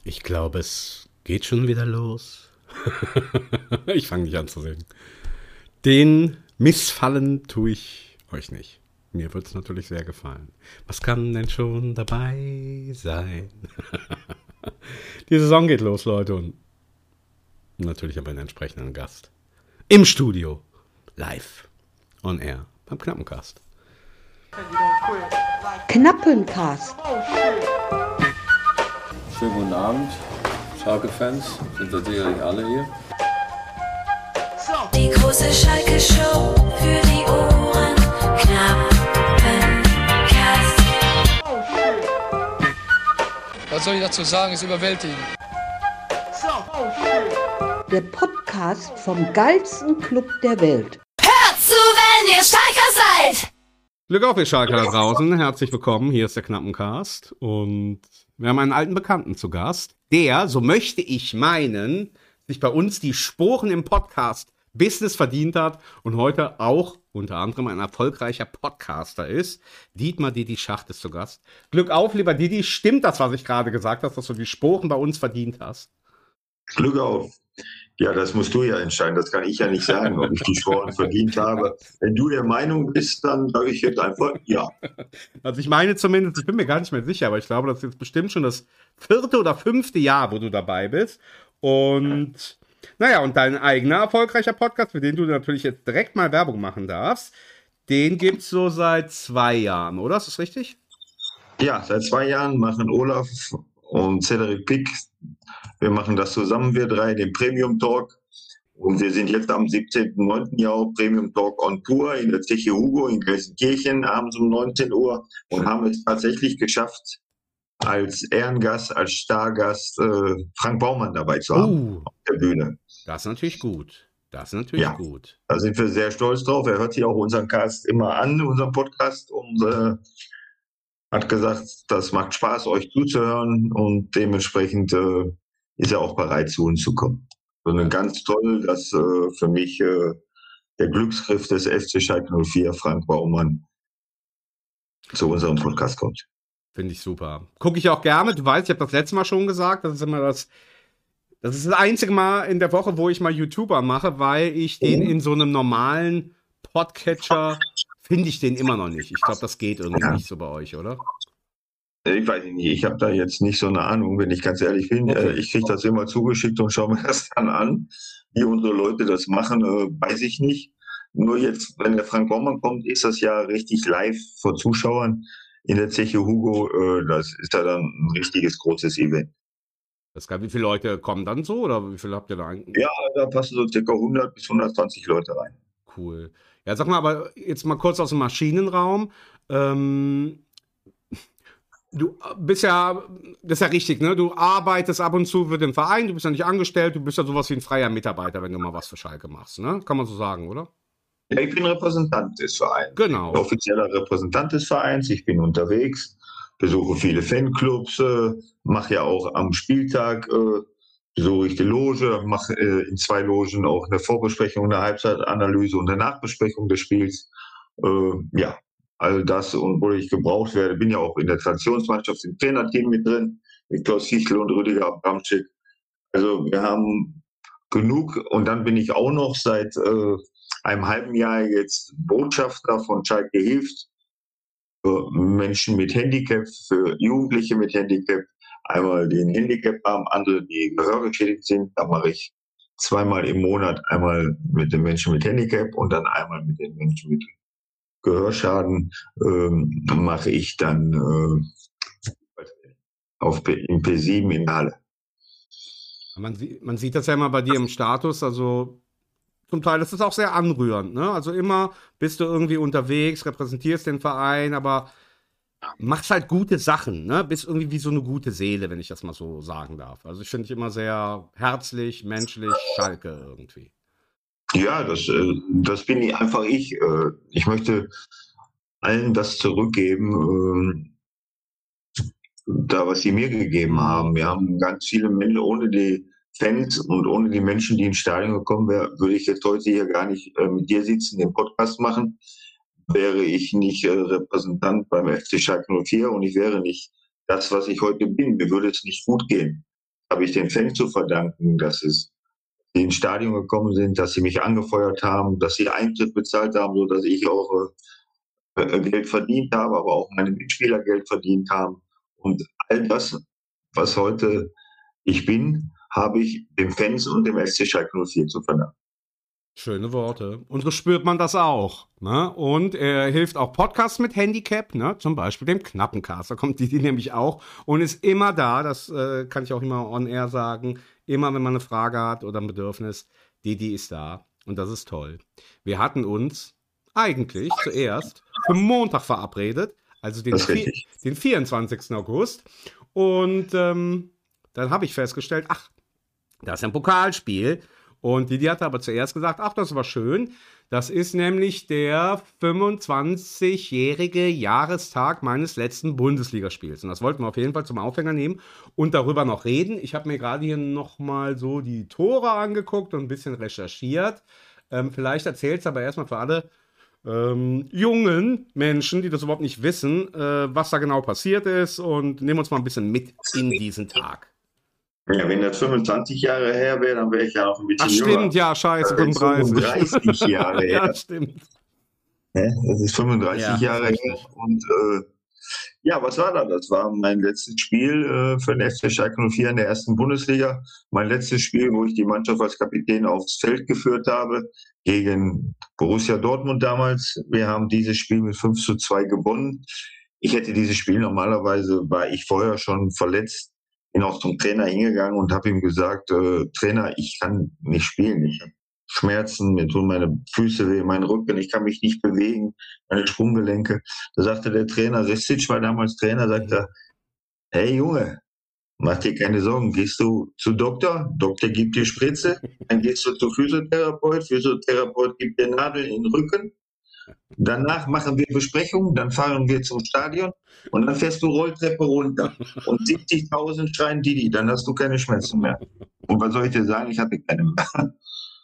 Ich glaube, es geht schon wieder los. Ich fange nicht an zu singen. Den Missfallen tue ich euch nicht. Mir wird es natürlich sehr gefallen. Was kann denn schon dabei sein? Die Saison geht los, Leute. Und natürlich haben wir einen entsprechenden Gast. Im Studio. Live. On air. Beim Knappencast. Knappencast. Schönen guten Abend, Schalke-Fans, sind ja sicherlich alle hier. Die große Schalke-Show für die Ohren. Knappencast. Was soll ich dazu sagen? Ist überwältigend. Der Podcast vom geilsten Club der Welt. Hört zu, wenn ihr Schalker seid! Glück auf, ihr Schalker da draußen. Herzlich willkommen. Hier ist der Knappencast. Und wir haben einen alten Bekannten zu Gast, der, so möchte ich meinen, sich bei uns die Sporen im Podcast-Business verdient hat und heute auch unter anderem ein erfolgreicher Podcaster ist. Dietmar Didi Schacht ist zu Gast. Glück auf, lieber Didi. Stimmt das, was ich gerade gesagt habe, dass du die Sporen bei uns verdient hast? Glück auf. Ja, das musst du ja entscheiden. Das kann ich ja nicht sagen, ob ich die Sporen verdient habe. Wenn du der Meinung bist, dann sage ich jetzt einfach ja. Also ich meine zumindest, ich bin mir gar nicht mehr sicher, aber ich glaube, das ist jetzt bestimmt schon das 4. oder 5. Jahr, wo du dabei bist. Und naja, und dein eigener erfolgreicher Podcast, für den du natürlich jetzt direkt mal Werbung machen darfst, den gibt's so seit 2 Jahren, oder? Ist das richtig? Ja, seit 2 Jahren machen Olaf und Cedric Pick, wir machen das zusammen, wir drei, den Premium Talk. Und wir sind jetzt am 17.09. ja auch Premium Talk on Tour in der Zeche Hugo in Gelsenkirchen abends um 19 Uhr und haben es tatsächlich geschafft, als Ehrengast, als Stargast Frank Baumann dabei zu haben auf der Bühne. Das ist natürlich gut. Das ist natürlich gut. Da sind wir sehr stolz drauf. Er hört sich auch unseren Cast immer an, unseren Podcast, und hat gesagt, das macht Spaß, euch zuzuhören, und dementsprechend ist er auch bereit, zu uns zu kommen. Sondern ganz toll, dass für mich der Glücksgriff des FC Schalke 04, Frank Baumann, zu unserem Podcast kommt. Finde ich super. Gucke ich auch gerne. Du weißt, ich habe das letzte Mal schon gesagt, das ist das einzige Mal in der Woche, wo ich mal YouTuber mache, weil ich den in so einem normalen Podcatcher finde ich den immer noch nicht. Ich glaube, das geht irgendwie nicht so bei euch, oder? Ich weiß nicht, ich habe da jetzt nicht so eine Ahnung, wenn ich ganz ehrlich bin. Okay. Ich kriege das immer zugeschickt und schaue mir das dann an. Wie unsere Leute das machen, weiß ich nicht. Nur jetzt, wenn der Frank Baumann kommt, ist das ja richtig live vor Zuschauern in der Zeche Hugo. Das ist ja dann ein richtiges großes Event. Das geil. Wie viele Leute kommen dann so, oder wie viele habt ihr da eigentlich? Ja, da passen so circa 100 bis 120 Leute rein. Cool. Ja, sag mal, aber jetzt mal kurz aus dem Maschinenraum. Du bist ja, das ist ja richtig, ne? Du arbeitest ab und zu für den Verein, du bist ja nicht angestellt, du bist ja sowas wie ein freier Mitarbeiter, wenn du mal was für Schalke machst, ne? Kann man so sagen, oder? Ja, ich bin Repräsentant des Vereins. Genau. Offizieller Repräsentant des Vereins. Ich bin unterwegs, besuche viele Fanclubs, mache ja auch am Spieltag, besuche ich die Loge, mache in 2 Logen auch eine Vorbesprechung, eine Halbzeitanalyse und eine Nachbesprechung des Spiels. Ja, all das, und wo ich gebraucht werde, bin ja auch in der Traditionsmannschaft im Trainerteam mit drin, mit Klaus Fichtel und Rüdiger Abramczyk. Also wir haben genug, und dann bin ich auch noch seit einem halben Jahr jetzt Botschafter von Schalke hilft für Menschen mit Handicap, für Jugendliche mit Handicap. Einmal die ein Handicap haben, andere, die gehörgeschädigt sind. Da mache ich 2-mal im Monat, einmal mit den Menschen mit Handicap und dann einmal mit den Menschen mit Gehörschaden, mache ich dann im P7 in Halle. Man sieht das ja immer bei dir im Status, also zum Teil ist es auch sehr anrührend, ne? Also immer bist du irgendwie unterwegs, repräsentierst den Verein, aber machst halt gute Sachen, ne? Bist irgendwie wie so eine gute Seele, wenn ich das mal so sagen darf. Also ich finde dich immer sehr herzlich, menschlich, Schalke irgendwie. Ja, das bin ich einfach ich. Ich möchte allen das zurückgeben, da was sie mir gegeben haben. Wir haben ganz viele Menschen, ohne die Fans und ohne die Menschen, die ins Stadion gekommen wären, würde ich jetzt heute hier gar nicht mit dir sitzen, den Podcast machen. Wäre ich nicht Repräsentant beim FC Schalke 04 und ich wäre nicht das, was ich heute bin. Mir würde es nicht gut gehen. habe ich den Fans zu verdanken, die ins Stadion gekommen sind, dass sie mich angefeuert haben, dass sie Eintritt bezahlt haben, so dass ich auch Geld verdient habe, aber auch meine Mitspieler Geld verdient haben. Und all das, was heute ich bin, habe ich dem Fans und dem SC Schalke 04 zu verdanken. Schöne Worte. Und so spürt man das auch. Ne? Und er hilft auch Podcasts mit Handicap, ne? Zum Beispiel dem Knappencast. Da kommt die nämlich auch und ist immer da. Das kann ich auch immer on air sagen. Immer, wenn man eine Frage hat oder ein Bedürfnis, die ist da. Und das ist toll. Wir hatten uns eigentlich zuerst für Montag verabredet, also den 24. August. Und dann habe ich festgestellt, da ist ein Pokalspiel. Und Didi hatte aber zuerst gesagt, das war schön. Das ist nämlich der 25-jährige Jahrestag meines letzten Bundesligaspiels. Und das wollten wir auf jeden Fall zum Aufhänger nehmen und darüber noch reden. Ich habe mir gerade hier nochmal so die Tore angeguckt und ein bisschen recherchiert. Vielleicht erzählst du aber erstmal für alle jungen Menschen, die das überhaupt nicht wissen, was da genau passiert ist. Und nehmen uns mal ein bisschen mit in diesen Tag. Ja, wenn das 25 Jahre her wäre, dann wäre ich ja noch ein bisschen jünger. Stimmt, ja, scheiße, 35. 35 Jahre her. Ja, stimmt. Das ist 35 Jahre her. Und was war das? Das war mein letztes Spiel für den FC Schalke 04 in der ersten Bundesliga. Mein letztes Spiel, wo ich die Mannschaft als Kapitän aufs Feld geführt habe, gegen Borussia Dortmund damals. Wir haben dieses Spiel mit 5:2 gewonnen. Ich hätte dieses Spiel, normalerweise war ich vorher schon verletzt, bin auch zum Trainer hingegangen und habe ihm gesagt, Trainer, ich kann nicht spielen, ich habe Schmerzen, mir tun meine Füße weh, mein Rücken, ich kann mich nicht bewegen, meine Sprunggelenke. Da sagte der Trainer, Restic war damals Trainer, sagte, hey Junge, mach dir keine Sorgen, gehst du zu Doktor gibt dir Spritze, dann gehst du zu Physiotherapeut gibt dir Nadeln in den Rücken. Danach machen wir Besprechungen, dann fahren wir zum Stadion und dann fährst du Rolltreppe runter. Und 70.000 schreien Didi, dann hast du keine Schmerzen mehr. Und was soll ich dir sagen? Ich hatte keine mehr.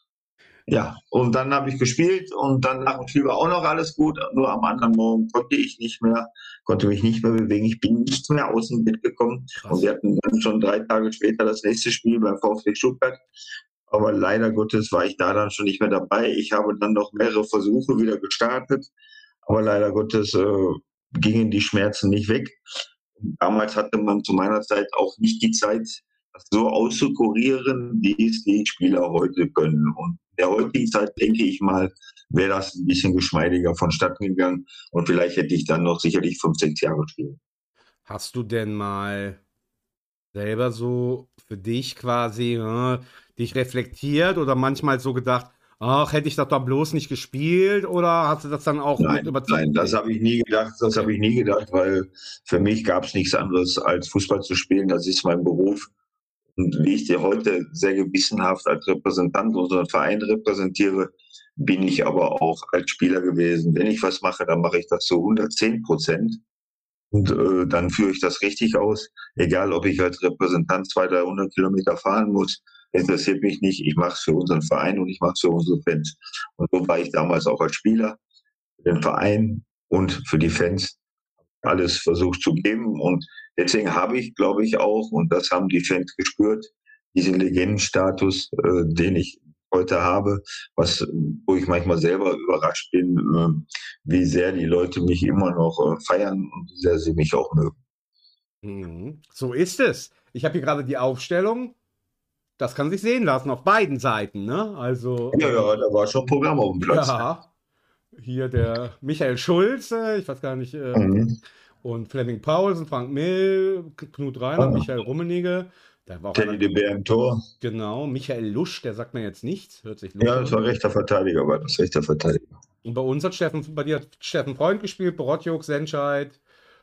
Ja, und dann habe ich gespielt und dann nach dem Spiel war auch noch alles gut. Nur am anderen Morgen konnte mich nicht mehr bewegen. Ich bin nicht mehr aus dem Bett gekommen. Krass. Und wir hatten dann schon 3 Tage später das nächste Spiel beim VfB Stuttgart. Aber leider Gottes war ich da dann schon nicht mehr dabei. Ich habe dann noch mehrere Versuche wieder gestartet. Aber leider Gottes gingen die Schmerzen nicht weg. Damals hatte man zu meiner Zeit auch nicht die Zeit, das so auszukurieren, wie es die Spieler heute können. Und in der heutigen Zeit, denke ich mal, wäre das ein bisschen geschmeidiger vonstatten gegangen. Und vielleicht hätte ich dann noch sicherlich 5, 6 Jahre spielen. Hast du denn mal selber so für dich quasi dich reflektiert oder manchmal so gedacht, hätte ich das da bloß nicht gespielt oder hast du das dann auch mit überzeugt? Nein, das habe ich nie gedacht. Weil für mich gab es nichts anderes als Fußball zu spielen. Das ist mein Beruf. Und wie ich dir heute sehr gewissenhaft als Repräsentant unseren Verein repräsentiere, bin ich aber auch als Spieler gewesen. Wenn ich was mache, dann mache ich das zu 110%. Und dann führe ich das richtig aus. Egal, ob ich als Repräsentant 200, 300 Kilometer fahren muss, interessiert mich nicht. Ich mache es für unseren Verein und ich mache es für unsere Fans. Und so war ich damals auch als Spieler für den Verein und für die Fans alles versucht zu geben. Und deswegen habe ich, glaube ich, auch, und das haben die Fans gespürt, diesen Legendenstatus, den ich heute habe, wo ich manchmal selber überrascht bin, wie sehr die Leute mich immer noch feiern und wie sehr sie mich auch mögen. So ist es. Ich habe hier gerade die Aufstellung. Das kann sich sehen lassen auf beiden Seiten, ne? Also ja, da war schon Programm auf dem Platz. Ja, hier der Michael Schulze, ich weiß gar nicht, und Flemming Paulsen, Frank Mill, Knut Reinhardt, Michael Rummenigge. Teddy de Beer im Tor. Genau, Michael Lusch, der sagt mir jetzt nichts, hört sich Ja, das war rechter Verteidiger, Und bei uns hat bei dir hat Steffen Freund gespielt, Borotjuk, Senscheid,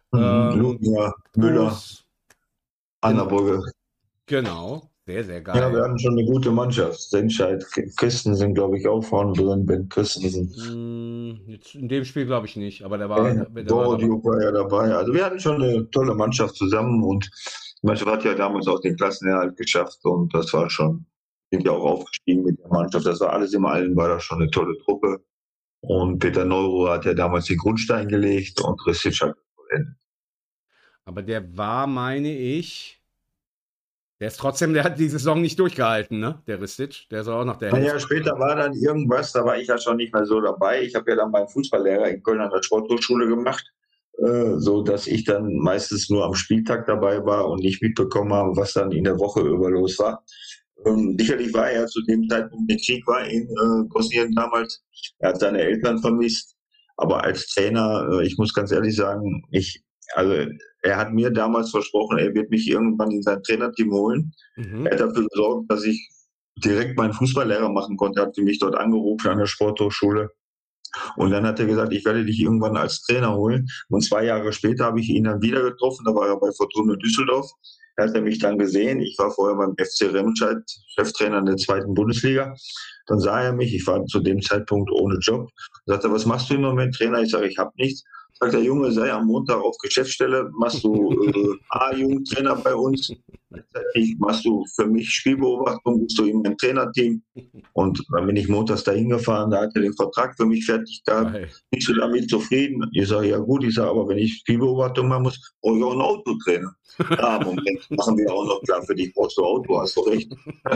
Ludner, Müller, Annabrügge. Genau, sehr, sehr geil. Ja, wir hatten schon eine gute Mannschaft. Senscheid, Christensen, glaube ich, auch vorne drin, Ben Christensen. Jetzt in dem Spiel glaube ich nicht, aber der war Borotjuk war ja dabei. Also wir hatten schon eine tolle Mannschaft zusammen und die Mannschaft hat ja damals auch den Klassenerhalt geschafft und das war schon, sind ja auch aufgestiegen mit der Mannschaft. Das war alles im Allen, war das schon eine tolle Truppe. Und Peter Neuro hat ja damals den Grundstein gelegt und Ristic hat vollendet. Aber der war, meine ich, Der hat die Saison nicht durchgehalten, ne? Der Ristic, der ist auch nach der Naja, später war dann irgendwas, da war ich ja schon nicht mehr so dabei. Ich habe ja dann meinen Fußballlehrer in Köln an der Sporthochschule gemacht, so dass ich dann meistens nur am Spieltag dabei war und nicht mitbekommen habe, was dann in der Woche über los war. Sicherlich war er zu dem Zeitpunkt, der Krieg war in Bosnien damals, er hat seine Eltern vermisst, aber als Trainer, ich muss ganz ehrlich sagen, also er hat mir damals versprochen, er wird mich irgendwann in sein Trainerteam holen. Er hat dafür gesorgt, dass ich direkt meinen Fußballlehrer machen konnte. Er hat mich dort angerufen an der Sporthochschule. Und dann hat er gesagt, ich werde dich irgendwann als Trainer holen. Und 2 Jahre später habe ich ihn dann wieder getroffen. Da war er bei Fortuna Düsseldorf. Da hat er mich dann gesehen. Ich war vorher beim FC Remscheid, Cheftrainer in der 2. Bundesliga. Dann sah er mich. Ich war zu dem Zeitpunkt ohne Job. Sagte, was machst du im Moment, Trainer? Ich sage, ich habe nichts. Sagt der Junge, sei am Montag auf Geschäftsstelle, machst du A-Jugendtrainer bei uns, gleichzeitig machst du für mich Spielbeobachtung, bist du in meinem Trainerteam. Und dann bin ich montags dahin gefahren, da hat er den Vertrag für mich fertig gehabt. Bist du damit zufrieden? Ich sage, ja gut, ich sage, aber wenn ich Spielbeobachtung machen muss, brauche ich auch einen Autotrainer. Ja, Moment, machen wir auch noch klar, für dich brauchst du Auto, hast du recht.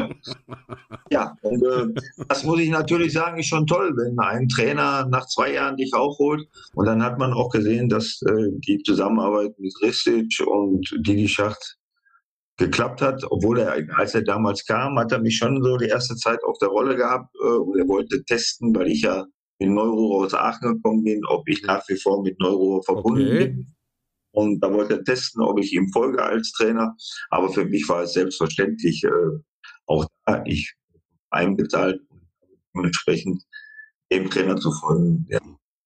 Ja, und das muss ich natürlich sagen, ist schon toll, wenn ein Trainer nach 2 Jahren dich auch holt. Und dann hat man auch gesehen, dass die Zusammenarbeit mit Ristic und Didi Schacht geklappt hat. Obwohl als er damals kam, hat er mich schon so die erste Zeit auf der Rolle gehabt. Und er wollte testen, weil ich ja in Neuro aus Aachen gekommen bin, ob ich nach wie vor mit Neuro verbunden bin. Und da wollte er testen, ob ich ihm folge als Trainer. Aber für mich war es selbstverständlich, auch da ich einbezahlt und entsprechend dem Trainer zu folgen. Ja.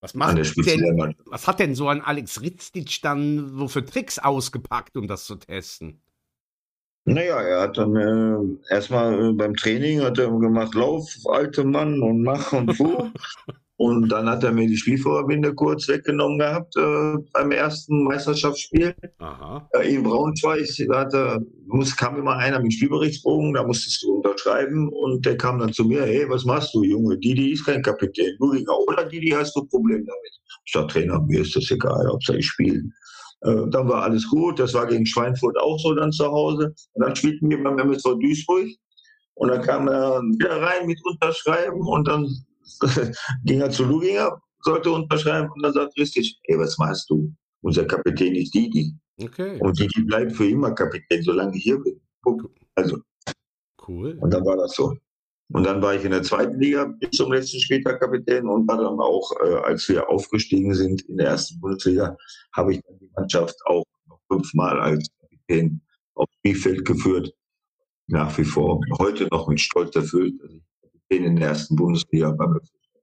Was hat denn so ein Alex Ristic dann so für Tricks ausgepackt, um das zu testen? Naja, er hat dann erstmal beim Training hat er gemacht, lauf, alter Mann, und mach und fu. Und dann hat er mir die Spielvorbinde kurz weggenommen gehabt beim ersten Meisterschaftsspiel. In Braunschweig kam immer einer mit Spielberichtsbogen, da musstest du unterschreiben und der kam dann zu mir, hey, was machst du, Junge? Didi ist kein Kapitän. Ludiger oder Didi, hast du Probleme damit? Ich sag, Trainer, mir ist das egal, Hauptsache ich spiele. Dann war alles gut, das war gegen Schweinfurt auch so dann zu Hause. Und dann spielten wir beim MSV Duisburg und dann kam er wieder rein mit Unterschreiben und dann ging er zu Luginger, sollte unterschreiben und dann sagt Ristic, ey, was machst du? Unser Kapitän ist Didi. Okay. Und Didi bleibt für immer Kapitän, solange ich hier bin. Also. Cool. Und dann war das so. Und dann war ich in der 2. Liga bis zum letzten Spieltag Kapitän und war dann auch, als wir aufgestiegen sind in der 1. Bundesliga, habe ich dann die Mannschaft auch noch 5-mal als Kapitän aufs Spielfeld geführt. Nach wie vor heute noch mit Stolz erfüllt, dass ich Kapitän in der 1. Bundesliga beim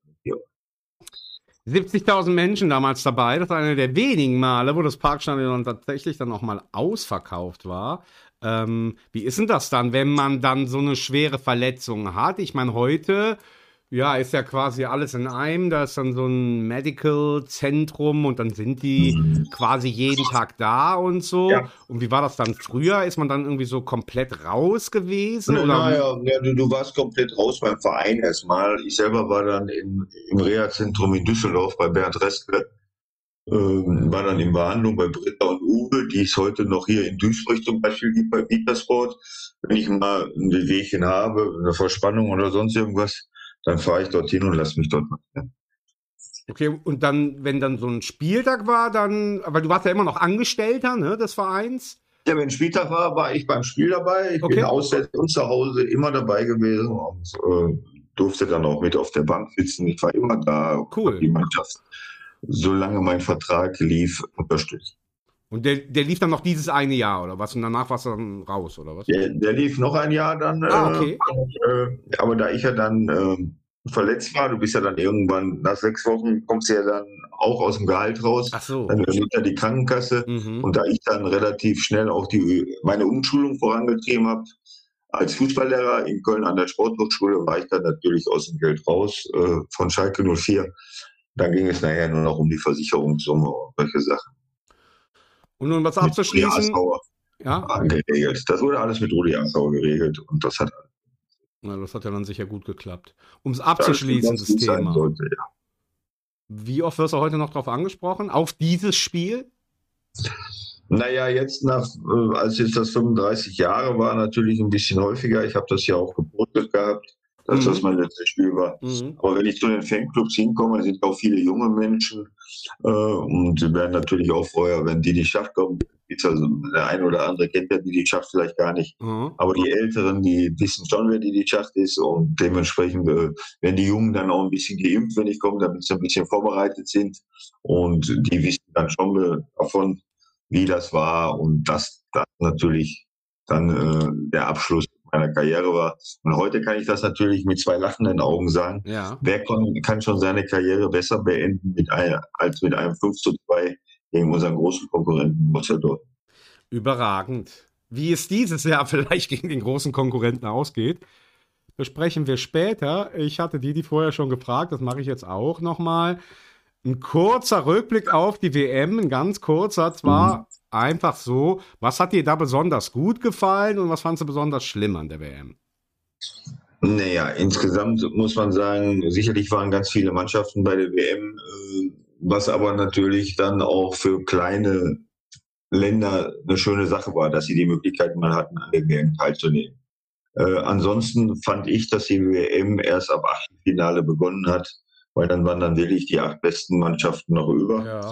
70.000 Menschen damals dabei. Das war einer der wenigen Male, wo das Parkstadion tatsächlich dann auch mal ausverkauft war. Wie ist denn das dann, wenn man dann so eine schwere Verletzung hat? Ich meine, heute, ja, ist ja quasi alles in einem. Da ist dann so ein Medical-Zentrum und dann sind die quasi jeden Tag da und so. Ja. Und wie war das dann früher? Ist man dann irgendwie so komplett raus gewesen? Naja, du warst komplett raus beim Verein erstmal. Ich selber war dann im Reha-Zentrum in Düsseldorf bei Bernd Restke. War dann in Behandlung bei Britta und Uwe, die es heute noch hier in Duisburg zum Beispiel gibt bei Vitasport. Wenn ich mal ein Wehwehchen habe, eine Verspannung oder sonst irgendwas, dann fahre ich dorthin und lasse mich dort machen. Okay, und dann, wenn dann so ein Spieltag war, dann, aber du warst ja immer noch Angestellter, ne, des Vereins? Ja, wenn Spieltag war, war ich beim Spiel dabei. Ich bin auswärts und zu Hause immer dabei gewesen und durfte dann auch mit auf der Bank sitzen. Ich war immer da. Cool. Die Mannschaft, solange mein Vertrag lief, unterstützt. Und der lief dann noch dieses eine Jahr, oder was? Und danach warst du dann raus, oder was? Der lief noch ein Jahr dann. Okay. Aber da ich ja dann verletzt war, du bist ja dann irgendwann, nach 6 Wochen kommst du ja dann auch aus dem Gehalt raus. Ach so. Dann übernimmt ja die Krankenkasse. Und da ich dann relativ schnell auch meine Umschulung vorangetrieben habe, als Fußballlehrer in Köln an der Sporthochschule, war ich dann natürlich aus dem Geld raus von Schalke 04. Dann ging es nachher nur noch um die Versicherungssumme und solche Sachen. Und um was abzuschließen? Ja? Geregelt. Das wurde alles mit Rudi Assauer geregelt und das hat ja dann sicher gut geklappt. Um es abzuschließen, das Thema. Sollte, ja. Wie oft wirst du heute noch darauf angesprochen? Auf dieses Spiel? Naja, als jetzt das 35 Jahre war, natürlich ein bisschen häufiger. Ich habe das ja auch gepostet gehabt, dass das mein letztes Spiel war. Aber wenn ich zu den Fanclubs hinkomme, sind auch viele junge Menschen und sie werden natürlich auch vorher, wenn die Schacht kommen, ist also der eine oder andere kennt ja die Schacht vielleicht gar nicht. Aber die Älteren, die wissen schon, wer die Schacht ist und dementsprechend werden die Jungen dann auch ein bisschen geimpft, wenn ich komme, damit sie ein bisschen vorbereitet sind und die wissen dann schon davon, wie das war und das natürlich dann der Abschluss meiner Karriere war. Und heute kann ich das natürlich mit zwei lachenden Augen sagen. Ja. Wer kann schon seine Karriere besser beenden als mit einem 5:2 gegen unseren großen Konkurrenten Borussia Dortmund? Überragend. Wie es dieses Jahr vielleicht gegen den großen Konkurrenten ausgeht, besprechen wir später. Ich hatte die vorher schon gefragt, das mache ich jetzt auch nochmal. Ein kurzer Rückblick auf die WM, ein ganz kurzer, zwar einfach so. Was hat dir da besonders gut gefallen und was fandst du besonders schlimm an der WM? Naja, insgesamt muss man sagen, sicherlich waren ganz viele Mannschaften bei der WM, was aber natürlich dann auch für kleine Länder eine schöne Sache war, dass sie die Möglichkeit mal hatten, an der WM teilzunehmen. Ansonsten fand ich, dass die WM erst ab Achtelfinale begonnen hat, weil dann waren dann wirklich die 8 besten Mannschaften noch über. Ja.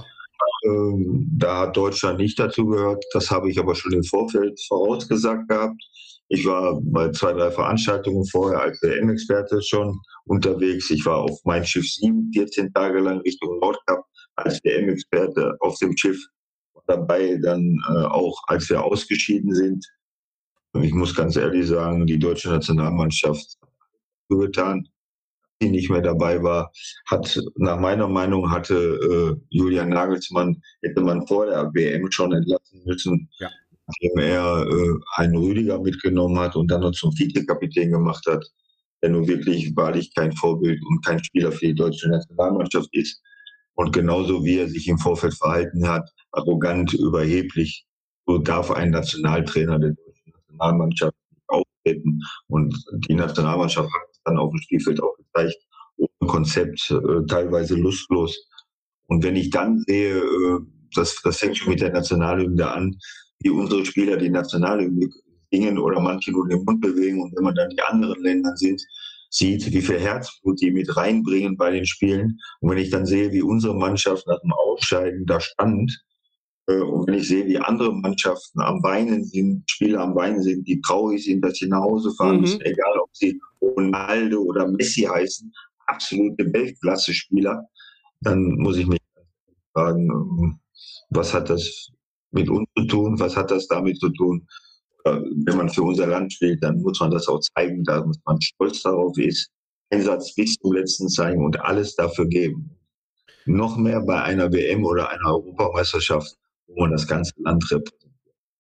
Da hat Deutschland nicht dazu gehört. Das habe ich aber schon im Vorfeld vorausgesagt gehabt. Ich war bei 2, 3 Veranstaltungen vorher als WM-Experte schon unterwegs. Ich war auf Mein Schiff 7 14 Tage lang Richtung Nordkap als WM-Experte auf dem Schiff. Dabei dann auch, als wir ausgeschieden sind. Ich muss ganz ehrlich sagen, die deutsche Nationalmannschaft hat getan, die nicht mehr dabei war, nach meiner Meinung hatte Julian Nagelsmann, hätte man vor der WM schon entlassen müssen, indem er einen Rüdiger mitgenommen hat und dann noch zum Vizekapitän gemacht hat, der nun wirklich wahrlich kein Vorbild und kein Spieler für die deutsche Nationalmannschaft ist. Und genauso wie er sich im Vorfeld verhalten hat, arrogant, überheblich, so darf ein Nationaltrainer der deutschen Nationalmannschaft nicht auftreten. Und die Nationalmannschaft hat es dann auf dem Spielfeld auch gezeigt, ohne Konzept, teilweise lustlos. Und wenn ich dann sehe, das fängt schon mit der Nationalhymne an, wie unsere Spieler die Nationalhymne singen oder manche nur den Mund bewegen. Und wenn man dann die anderen Länder sieht, wie viel Herzblut die mit reinbringen bei den Spielen. Und wenn ich dann sehe, wie unsere Mannschaft nach dem Ausscheiden da stand, und wenn ich sehe, wie andere Mannschaften am Weinen sind, Spieler am Weinen sind, die traurig sind, dass sie nach Hause fahren müssen, egal ob sie Ronaldo oder Messi heißen, absolute Weltklasse-Spieler, dann muss ich mich fragen, was hat das mit uns zu tun, was hat das damit zu tun? Wenn man für unser Land spielt, dann muss man das auch zeigen, dass man stolz darauf ist, Einsatz bis zum letzten zeigen und alles dafür geben. Noch mehr bei einer WM oder einer Europameisterschaft, wo man das ganze Land repräsentiert.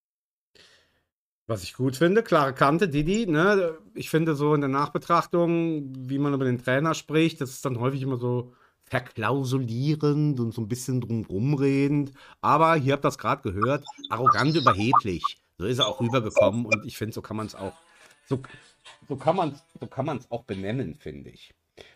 Was ich gut finde, klare Kante, Didi, ne? Ich finde so in der Nachbetrachtung, wie man über den Trainer spricht, das ist dann häufig immer so verklausulierend und so ein bisschen drumrum redend. Aber hier habt ihr das gerade gehört, arrogant, überheblich. So ist er auch rübergekommen und ich finde, so kann man es auch, so kann man es auch benennen, finde ich.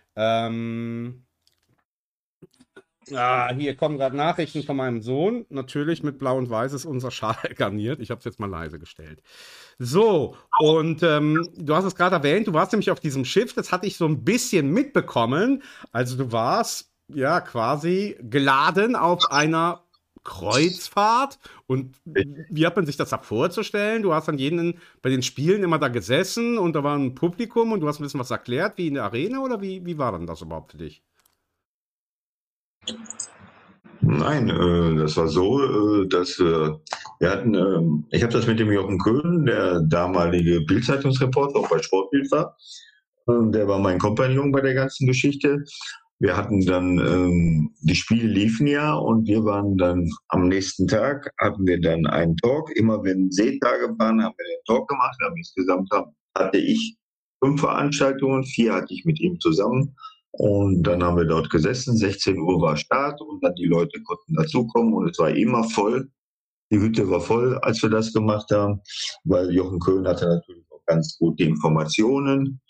Hier kommen gerade Nachrichten von meinem Sohn. Natürlich mit Blau und Weiß ist unser Schal garniert. Ich habe es jetzt mal leise gestellt. So, und du hast es gerade erwähnt, du warst nämlich auf diesem Schiff, das hatte ich so ein bisschen mitbekommen. Also du warst ja quasi geladen auf einer Kreuzfahrt. Und wie hat man sich das da vorzustellen? Du hast dann bei den Spielen immer da gesessen und da war ein Publikum und du hast ein bisschen was erklärt, wie in der Arena, oder wie war denn das überhaupt für dich? Nein, das war so, dass wir hatten, ich habe das mit dem Jochen Köhn, der damalige Bild-Zeitungsreporter, auch bei Sportbild war. Der war mein Kompagnon bei der ganzen Geschichte. Wir hatten dann, die Spiele liefen ja und wir waren dann am nächsten Tag, hatten wir dann einen Talk. Immer wenn Seetage waren, haben wir den Talk gemacht. Insgesamt hatte ich 5 Veranstaltungen, 4 hatte ich mit ihm zusammen. Und dann haben wir dort gesessen, 16 Uhr war Start und dann die Leute konnten dazukommen und es war immer voll. Die Hütte war voll, als wir das gemacht haben, weil Jochen Köhn hatte natürlich auch ganz gute Informationen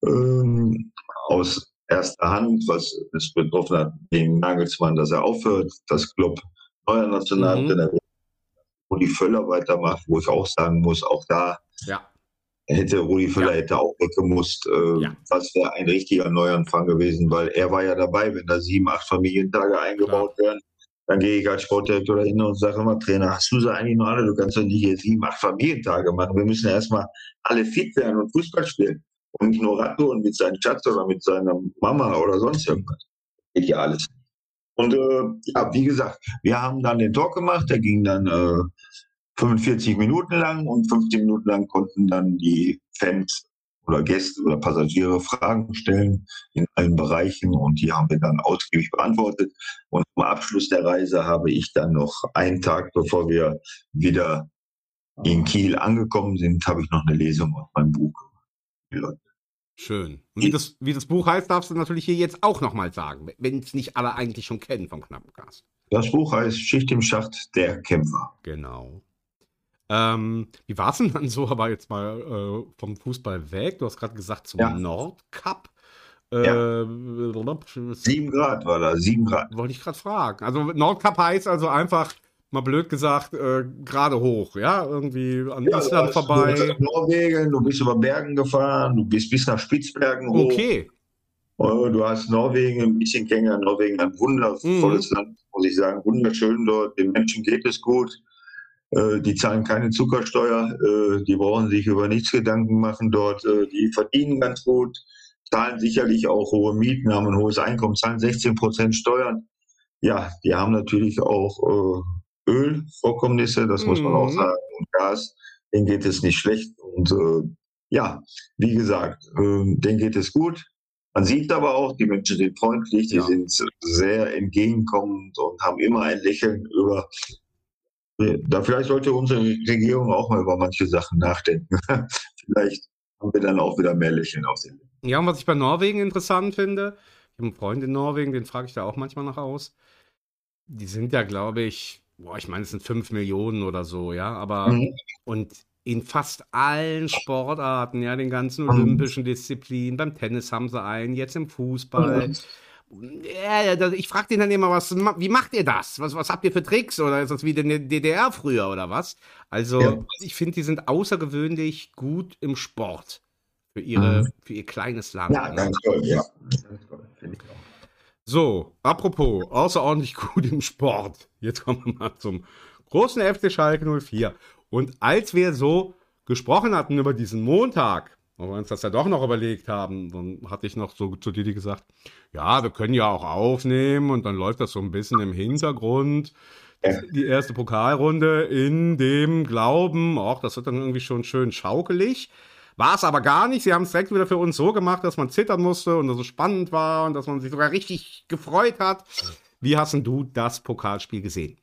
aus erster Hand, was es betroffen hat, gegen Nagelsmann, dass er aufhört, dass Klopp neuer Nationaltrainer wird Rudi Völler weitermacht, wo ich auch sagen muss, auch da Ja. Rudi Völler hätte auch weggemusst. Das wäre ein richtiger Neuanfang gewesen, weil er war ja dabei, wenn da 7, 8 Familientage eingebaut werden. Dann gehe ich als Sportdirektor dahin und sage immer, Trainer, hast du sie eigentlich noch alle? Du kannst doch nicht hier 7, 8 Familientage machen. Wir müssen erstmal alle fit werden und Fußball spielen. Und nicht nur Radtouren mit seinem Schatz oder mit seiner Mama oder sonst irgendwas. Geht ja alles. Und wie gesagt, wir haben dann den Talk gemacht, der ging dann 45 Minuten lang und 15 Minuten lang konnten dann die Fans oder Gäste oder Passagiere Fragen stellen in allen Bereichen und die haben wir dann ausgiebig beantwortet. Und am Abschluss der Reise habe ich dann noch einen Tag, bevor wir wieder in Kiel angekommen sind, habe ich noch eine Lesung aus meinem Buch gemacht. Schön. Und wie das Buch heißt, darfst du natürlich hier jetzt auch nochmal sagen, wenn es nicht alle eigentlich schon kennen vom Knappencast. Das Buch heißt Schicht im Schacht, der Kämpfer. Genau. Wie war es denn dann so, aber jetzt mal vom Fußball weg? Du hast gerade gesagt zum Nordcup. 7 Grad war da, 7 Grad. Wollte ich gerade fragen. Also Nordcup heißt also einfach, mal blöd gesagt, gerade hoch, ja? Irgendwie an Island vorbei. Du bist in Norwegen, du bist über Bergen gefahren, du bist bis nach Spitzbergen hoch. Okay. Du hast Norwegen ein bisschen kennengelernt. Norwegen ein wundervolles Land, muss ich sagen. Wunderschön dort. Den Menschen geht es gut. Die zahlen keine Zuckersteuer. Die brauchen sich über nichts Gedanken machen dort. Die verdienen ganz gut. Zahlen sicherlich auch hohe Mieten, haben ein hohes Einkommen, zahlen 16% Steuern. Ja, die haben natürlich auch Ölvorkommnisse, das muss man auch sagen. Und Gas, denen geht es nicht schlecht. Und wie gesagt, denen geht es gut. Man sieht aber auch, die Menschen sind freundlich, die sind sehr entgegenkommend und haben immer ein Lächeln über. Da vielleicht sollte unsere Regierung auch mal über manche Sachen nachdenken. Vielleicht haben wir dann auch wieder mehr Lächeln auf den Lippen. Ja, und was ich bei Norwegen interessant finde, ich habe einen Freund in Norwegen, den frage ich da auch manchmal nach aus. Die sind ja, glaube ich, ich meine, es sind 5 Millionen oder so, ja, aber und in fast allen Sportarten, ja, den ganzen olympischen Disziplinen, beim Tennis haben sie einen, jetzt im Fußball. Ja, ich frage den dann immer, wie macht ihr das? Was habt ihr für Tricks? Oder ist das wie in der DDR früher oder was? Also, ich finde, die sind außergewöhnlich gut im Sport für ihr kleines Land. Ja, ganz toll, ja. Ganz toll, finde ich auch. So, apropos, außerordentlich gut im Sport. Jetzt kommen wir mal zum großen FC Schalke 04. Und als wir so gesprochen hatten über diesen Montag, wo wir uns das ja doch noch überlegt haben, dann hatte ich noch so zu Didi gesagt, ja, wir können ja auch aufnehmen und dann läuft das so ein bisschen im Hintergrund. Die erste Pokalrunde in dem Glauben, das wird dann irgendwie schon schön schaukelig. War es aber gar nicht. Sie haben es direkt wieder für uns so gemacht, dass man zittern musste und dass es spannend war und dass man sich sogar richtig gefreut hat. Wie hast denn du das Pokalspiel gesehen?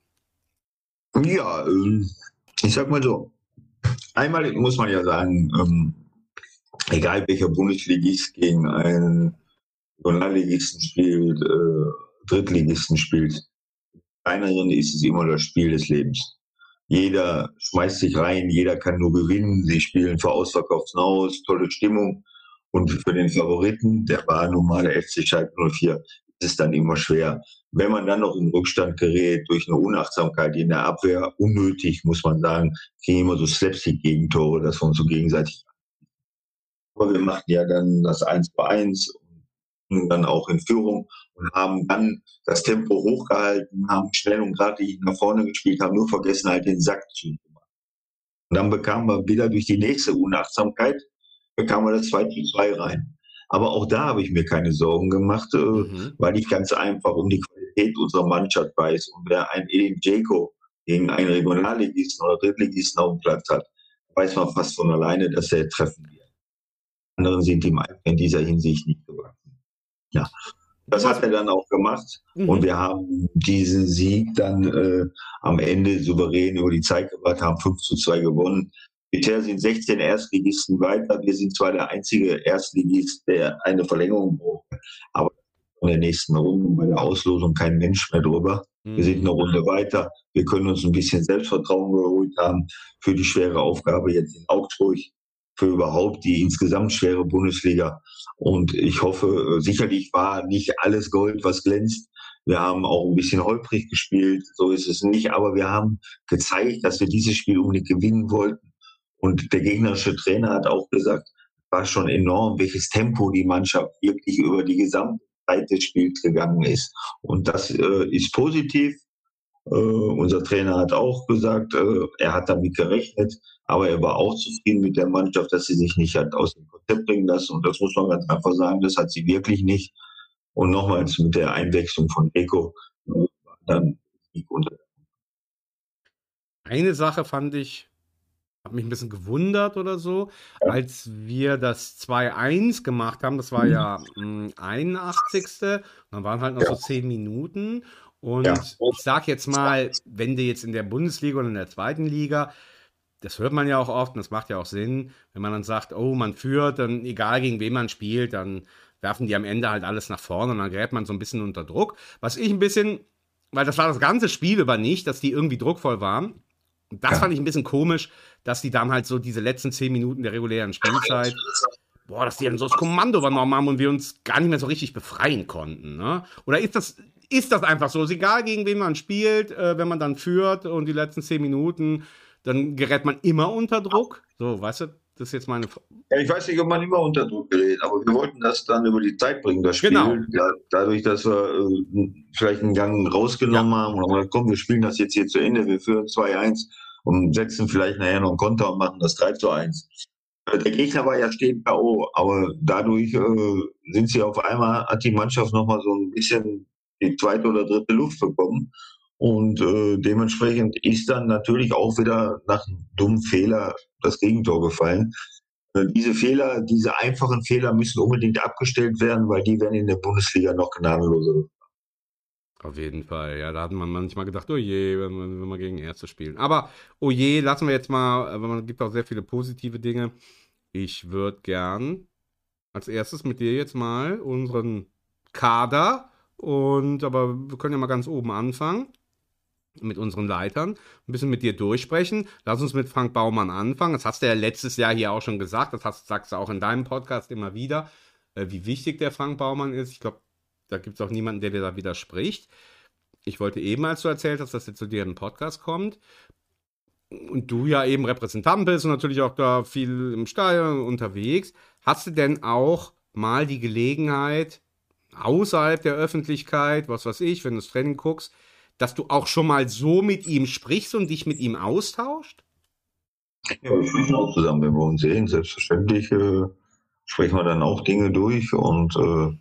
Ja, ich sag mal so. Einmal muss man ja sagen, egal welcher Bundesligist gegen einen Regionalligisten spielt, Drittligisten spielt, kleineren ist es immer das Spiel des Lebens. Jeder schmeißt sich rein, jeder kann nur gewinnen. Sie spielen vor ausverkauftem Haus, tolle Stimmung. Und für den Favoriten, der war nun mal der FC Schalke 04, ist es dann immer schwer. Wenn man dann noch in Rückstand gerät durch eine Unachtsamkeit in der Abwehr, unnötig, muss man sagen, kriegen immer so Slapstick-Gegentore, dass wir uns so gegenseitig. Aber wir machten ja dann das 1:1 und dann auch in Führung und haben dann das Tempo hochgehalten, haben schnell und gerade nach vorne gespielt, haben nur vergessen, halt den Sack zu machen. Und dann bekamen wir wieder durch die nächste Unachtsamkeit, bekamen wir das 2:2 rein. Aber auch da habe ich mir keine Sorgen gemacht, weil ich ganz einfach um die Qualität unserer Mannschaft weiß. Und wer ein Edin Dzeko gegen einen Regionalligisten oder Drittligisten auf dem Platz hat, weiß man fast von alleine, dass er treffen wird. Anderen sind ihm in dieser Hinsicht nicht gewachsen. Ja, das hat er dann auch gemacht. Und wir haben diesen Sieg dann am Ende souverän über die Zeit gebracht, haben 5:2 gewonnen. Bisher sind 16 Erstligisten weiter. Wir sind zwar der einzige Erstligist, der eine Verlängerung braucht, aber in der nächsten Runde bei der Auslosung kein Mensch mehr drüber. Wir sind eine Runde weiter. Wir können uns ein bisschen Selbstvertrauen geholt haben für die schwere Aufgabe jetzt in Augsburg, für überhaupt die insgesamt schwere Bundesliga. Und ich hoffe, sicherlich war nicht alles Gold, was glänzt. Wir haben auch ein bisschen holprig gespielt, so ist es nicht, aber wir haben gezeigt, dass wir dieses Spiel unbedingt gewinnen wollten. Und der gegnerische Trainer hat auch gesagt, war schon enorm, welches Tempo die Mannschaft wirklich über die gesamte Zeit des Spiels gegangen ist. Und das ist positiv. Unser Trainer hat auch gesagt, er hat damit gerechnet, aber er war auch zufrieden mit der Mannschaft, dass sie sich nicht hat aus dem Konzept bringen lassen. Und das muss man ganz einfach sagen, das hat sie wirklich nicht. Und nochmals mit der Einwechslung von Eko dann Sieg unter. Eine Sache fand ich, habe mich ein bisschen gewundert oder so, als wir das 2-1 gemacht haben. Das war ja 81. Und dann waren halt noch so 10 Minuten. Und ich sag jetzt mal, wenn du jetzt in der Bundesliga oder in der zweiten Liga, das hört man ja auch oft und das macht ja auch Sinn, wenn man dann sagt, oh, man führt, dann egal gegen wen man spielt, dann werfen die am Ende halt alles nach vorne und dann gerät man so ein bisschen unter Druck. Was ich ein bisschen, weil das war das ganze Spiel über nicht, dass die irgendwie druckvoll waren. Und das fand ich ein bisschen komisch, dass die dann halt so diese letzten 10 Minuten der regulären Spielzeit, dass die dann so das Kommando übernommen haben und wir uns gar nicht mehr so richtig befreien konnten. Ne? Oder ist das einfach so? Ist egal, gegen wen man spielt, wenn man dann führt und die letzten 10 Minuten, dann gerät man immer unter Druck? So, weißt du, das ist jetzt meine Frage. Ja, ich weiß nicht, ob man immer unter Druck gerät, aber wir wollten das dann über die Zeit bringen, das Spiel. Genau. Dadurch, dass wir vielleicht einen Gang rausgenommen haben und haben, komm, wir spielen das jetzt hier zu Ende, wir führen 2-1 und setzen vielleicht nachher noch einen Konter und machen das 3-1. Der Gegner war ja stehen K.O., aber dadurch sind sie auf einmal, hat die Mannschaft nochmal so ein bisschen die zweite oder dritte Luft bekommen. Und dementsprechend ist dann natürlich auch wieder nach einem dummen Fehler das Gegentor gefallen. Diese Fehler, diese einfachen Fehler müssen unbedingt abgestellt werden, weil die werden in der Bundesliga noch gnadenloser. Auf jeden Fall, ja, da hat man manchmal gedacht, oh je, wenn wir gegen Ärzte spielen. Aber, oh je, lassen wir jetzt mal, weil man gibt auch sehr viele positive Dinge. Ich würde gern als erstes mit dir jetzt mal unseren Kader aber wir können ja mal ganz oben anfangen. Mit unseren Leitern, ein bisschen mit dir durchsprechen. Lass uns mit Frank Baumann anfangen. Das hast du ja letztes Jahr hier auch schon gesagt, sagst du auch in deinem Podcast immer wieder, wie wichtig der Frank Baumann ist. Ich glaube, da gibt es auch niemanden, der dir da widerspricht. Ich wollte eben, als du erzählt hast, dass er zu dir in den Podcast kommt und du ja eben Repräsentant bist und natürlich auch da viel im Stadion unterwegs, hast du denn auch mal die Gelegenheit, außerhalb der Öffentlichkeit, was weiß ich, wenn du das Training guckst, dass du auch schon mal so mit ihm sprichst und dich mit ihm austauscht? Ja, wir sprechen auch zusammen, wenn wir uns sehen. Selbstverständlich sprechen wir dann auch Dinge durch und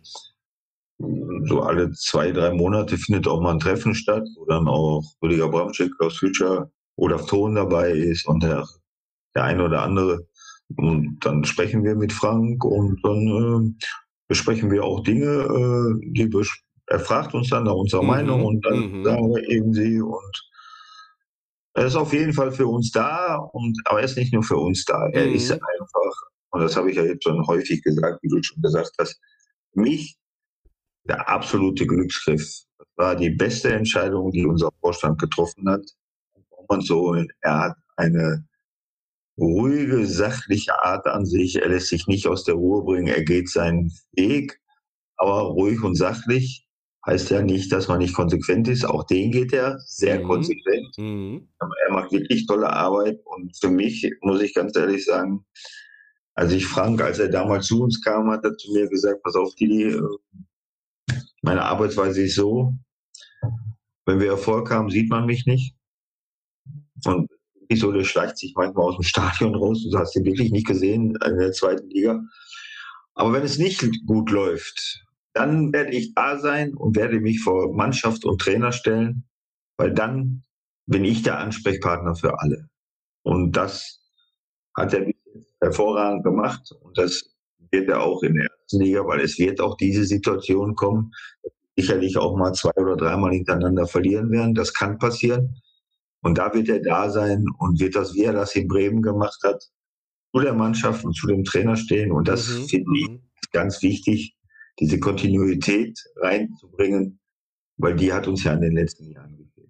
so alle 2-3 Monate findet auch mal ein Treffen statt, wo dann auch Rüdiger Bramczyk, Klaus Fischer, Olaf Thon dabei ist und der eine oder andere. Und dann sprechen wir mit Frank und dann besprechen wir auch Dinge, er fragt uns dann nach unserer Meinung und dann sagen wir eben sie und er ist auf jeden Fall für uns da aber er ist nicht nur für uns da. Er ist einfach, und das habe ich ja jetzt schon häufig gesagt, wie du schon gesagt hast, für mich der absolute Glücksgriff. Das war die beste Entscheidung, die unser Vorstand getroffen hat. Und so, er hat eine ruhige, sachliche Art an sich. Er lässt sich nicht aus der Ruhe bringen. Er geht seinen Weg, aber ruhig und sachlich heißt ja nicht, dass man nicht konsequent ist. Auch den geht er sehr konsequent. Er macht wirklich tolle Arbeit. Und für mich, muss ich ganz ehrlich sagen, als er damals zu uns kam, hat er zu mir gesagt, pass auf, Didi, meine Arbeitsweise ist so, wenn wir Erfolg haben, sieht man mich nicht. Und so, der schleicht sich manchmal aus dem Stadion raus. Du hast ihn wirklich nicht gesehen in der zweiten Liga. Aber wenn es nicht gut läuft, dann werde ich da sein und werde mich vor Mannschaft und Trainer stellen, weil dann bin ich der Ansprechpartner für alle. Und das hat er hervorragend gemacht und das wird er auch in der ersten Liga, weil es wird auch diese Situation kommen, dass wir sicherlich auch mal 2 oder 3 Mal hintereinander verlieren werden. Das kann passieren. Und da wird er da sein und wird das, wie er das in Bremen gemacht hat, zu der Mannschaft und zu dem Trainer stehen. Und das finde ich ganz wichtig, diese Kontinuität reinzubringen, weil die hat uns ja in den letzten Jahren gefehlt.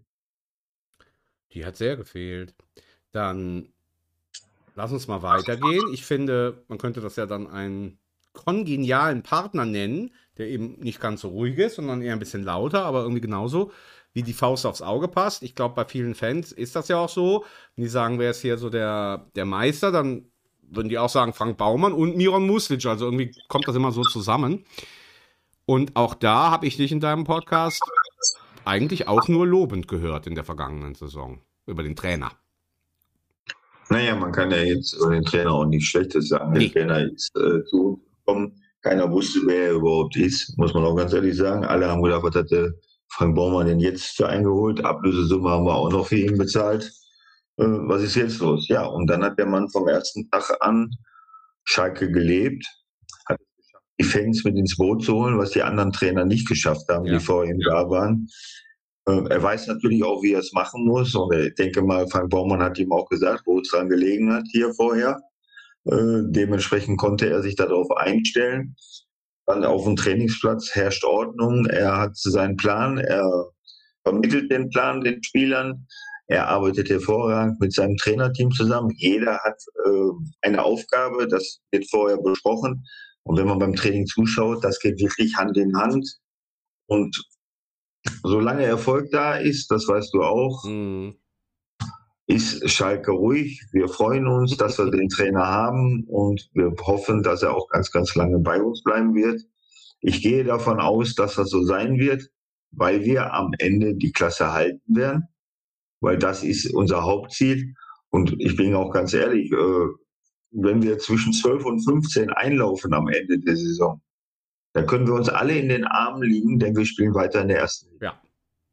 Die hat sehr gefehlt. Dann lass uns mal weitergehen. Ich finde, man könnte das ja dann einen kongenialen Partner nennen, der eben nicht ganz so ruhig ist, sondern eher ein bisschen lauter, aber irgendwie genauso wie die Faust aufs Auge passt. Ich glaube, bei vielen Fans ist das ja auch so. Wenn die sagen, wer ist hier so der Meister, dann würden die auch sagen Frank Baumann und Miron Muslic. Also irgendwie kommt das immer so zusammen. Und auch da habe ich dich in deinem Podcast eigentlich auch nur lobend gehört in der vergangenen Saison über den Trainer. Naja, man kann ja jetzt über den Trainer auch nichts Schlechtes sagen. Nee. Der Trainer ist zu uns gekommen. Keiner wusste, wer er überhaupt ist, muss man auch ganz ehrlich sagen. Alle haben gedacht, was hat der Frank Baumann denn jetzt für eingeholt? Ablösesumme haben wir auch noch für ihn bezahlt. Was ist jetzt los? Ja, und dann hat der Mann vom ersten Tag an Schalke gelebt, hat es geschafft, die Fans mit ins Boot zu holen, was die anderen Trainer nicht geschafft haben, Ja. die vor ihm da waren. Er weiß natürlich auch, wie er es machen muss. Und ich denke mal, Frank Baumann hat ihm auch gesagt, wo es dran gelegen hat hier vorher. Dementsprechend konnte er sich darauf einstellen. Dann auf dem Trainingsplatz herrscht Ordnung. Er hat seinen Plan. Er vermittelt den Plan den Spielern. Er arbeitet hervorragend mit seinem Trainerteam zusammen. Jeder hat eine Aufgabe. Das wird vorher besprochen. Und wenn man beim Training zuschaut, das geht wirklich Hand in Hand. Und solange Erfolg da ist, das weißt du auch, ist Schalke ruhig. Wir freuen uns, dass wir den Trainer haben und wir hoffen, dass er auch ganz, ganz lange bei uns bleiben wird. Ich gehe davon aus, dass das so sein wird, weil wir am Ende die Klasse halten werden, weil das ist unser Hauptziel. Und ich bin auch ganz ehrlich, wenn wir zwischen 12 und 15 einlaufen am Ende der Saison, dann können wir uns alle in den Armen liegen, denn wir spielen weiter in der ersten Liga. Ja.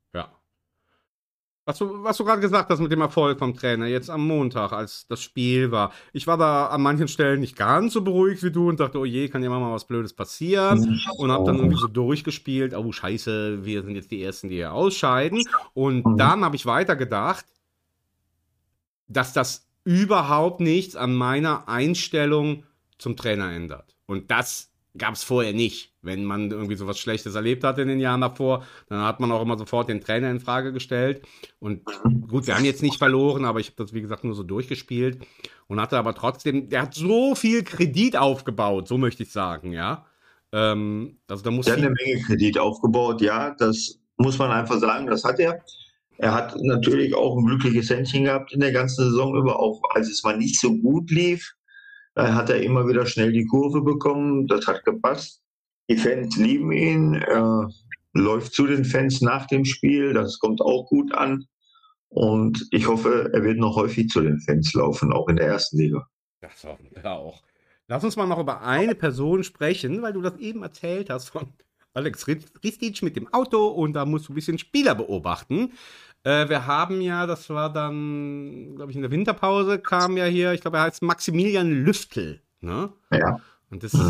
Was du gerade gesagt hast mit dem Erfolg vom Trainer, jetzt am Montag, als das Spiel war. Ich war da an manchen Stellen nicht ganz so beruhigt wie du und dachte, oh je, kann ja mal was Blödes passieren. Und habe dann irgendwie so durchgespielt, oh scheiße, wir sind jetzt die Ersten, die hier ausscheiden. Und dann habe ich weiter gedacht, dass das überhaupt nichts an meiner Einstellung zum Trainer ändert. Und das gab es vorher nicht. Wenn man irgendwie so was Schlechtes erlebt hat in den Jahren davor, dann hat man auch immer sofort den Trainer in Frage gestellt. Und gut, wir haben jetzt nicht verloren, aber ich habe das, wie gesagt, nur so durchgespielt und hatte aber trotzdem, der hat so viel Kredit aufgebaut, so möchte ich sagen, ja. Also da muss Er hat eine Menge Kredit aufgebaut, ja, das muss man einfach sagen, das hat er. Er hat natürlich auch ein glückliches Händchen gehabt in der ganzen Saison über, auch als es mal nicht so gut lief. Da hat er immer wieder schnell die Kurve bekommen, das hat gepasst. Die Fans lieben ihn, er läuft zu den Fans nach dem Spiel, das kommt auch gut an. Und ich hoffe, er wird noch häufig zu den Fans laufen, auch in der ersten Liga. Das hoffen wir auch. Lass uns mal noch über eine Person sprechen, weil du das eben erzählt hast von Alex Ristic mit dem Auto und da musst du ein bisschen Spieler beobachten. Wir haben ja, das war dann, glaube ich, in der Winterpause, kam ja hier, ich glaube, er heißt Maximilian Lüftl. Ne? Ja. Und das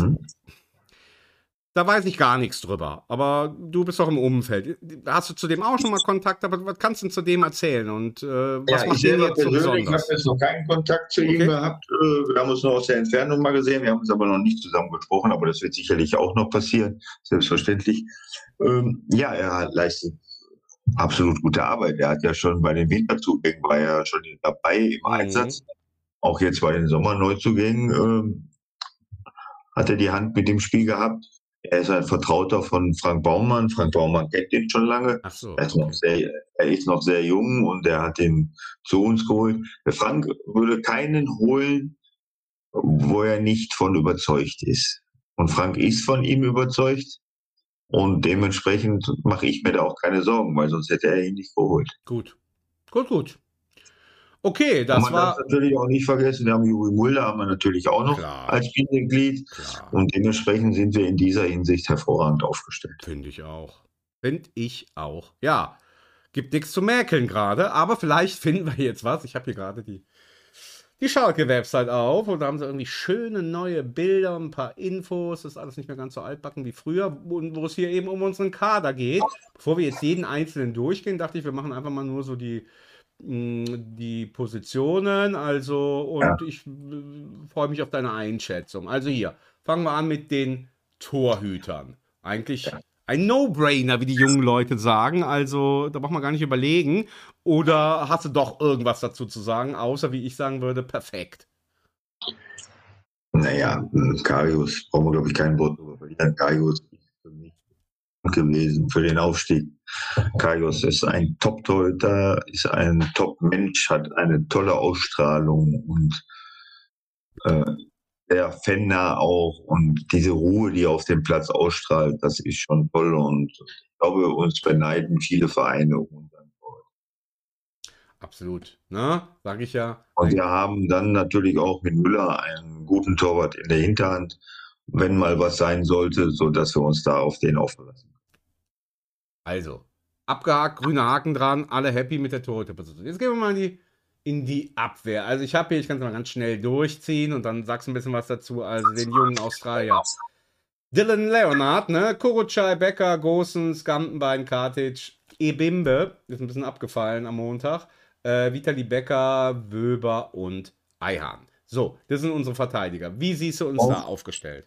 da weiß ich gar nichts drüber. Aber du bist doch im Umfeld. Hast du zu dem auch schon mal Kontakt? Aber was kannst du denn zu dem erzählen? Und was macht den jetzt so besonders? Ich habe jetzt noch keinen Kontakt zu ihm gehabt. Wir haben uns nur aus der Entfernung mal gesehen. Wir haben uns aber noch nicht zusammen gesprochen. Aber das wird sicherlich auch noch passieren. Selbstverständlich. Ja, er leistet absolut gute Arbeit. Er hat ja schon bei den Winterzugängen, war er schon dabei im Einsatz. Auch jetzt bei den Sommerneuzugängen hat er die Hand mit dem Spiel gehabt. Er ist ein Vertrauter von Frank Baumann. Frank Baumann kennt ihn schon lange. Ach so, er ist noch sehr jung und er hat ihn zu uns geholt. Der Frank würde keinen holen, wo er nicht von überzeugt ist. Und Frank ist von ihm überzeugt. Und dementsprechend mache ich mir da auch keine Sorgen, weil sonst hätte er ihn nicht geholt. Gut. Okay, das man war. darf natürlich auch nicht vergessen, wir haben Juri Mulder, haben wir natürlich auch noch als Teammitglied. Und dementsprechend sind wir in dieser Hinsicht hervorragend aufgestellt. Finde ich auch. Ja, gibt nichts zu mäkeln gerade, aber vielleicht finden wir jetzt was. Ich habe hier gerade die Schalke-Website auf und da haben sie irgendwie schöne neue Bilder, ein paar Infos. Das ist alles nicht mehr ganz so altbacken wie früher, wo es hier eben um unseren Kader geht. Bevor wir jetzt jeden einzelnen durchgehen, dachte ich, wir machen einfach mal nur so die Positionen, also und ich freue mich auf deine Einschätzung. Also hier, fangen wir an mit den Torhütern. Eigentlich ein No-Brainer, wie die jungen Leute sagen, also da braucht man gar nicht überlegen. Oder hast du doch irgendwas dazu zu sagen, außer wie ich sagen würde, perfekt? Naja, Karius, brauchen wir glaube ich kein Wort drüber verlieren. Karius ist für mich gewesen für den Aufstieg. Karius ist ein Top-Torhüter, ist ein Top-Mensch, hat eine tolle Ausstrahlung und der Fender auch und diese Ruhe, die er auf dem Platz ausstrahlt, das ist schon toll und ich glaube, uns beneiden viele Vereine um unseren Torhüter. Absolut. Ne? Sag ich ja. Und wir haben dann natürlich auch mit Müller einen guten Torwart in der Hinterhand, wenn mal was sein sollte, so dass wir uns da auf den aufverlassen. Also, abgehakt, grüner Haken dran, alle happy mit der Torhüterposition. Jetzt gehen wir mal in die Abwehr. Also ich habe hier, ich kann es mal ganz schnell durchziehen und dann sagst du ein bisschen was dazu. Also den jungen Australier. Dylan Leonard, ne? Kurucay, Becker, Gosens, Gampenbein, Kartic, Ebimbe, ist ein bisschen abgefallen am Montag. Vitali Becker, Wöber und Ayhan. So, das sind unsere Verteidiger. Wie siehst du uns da aufgestellt?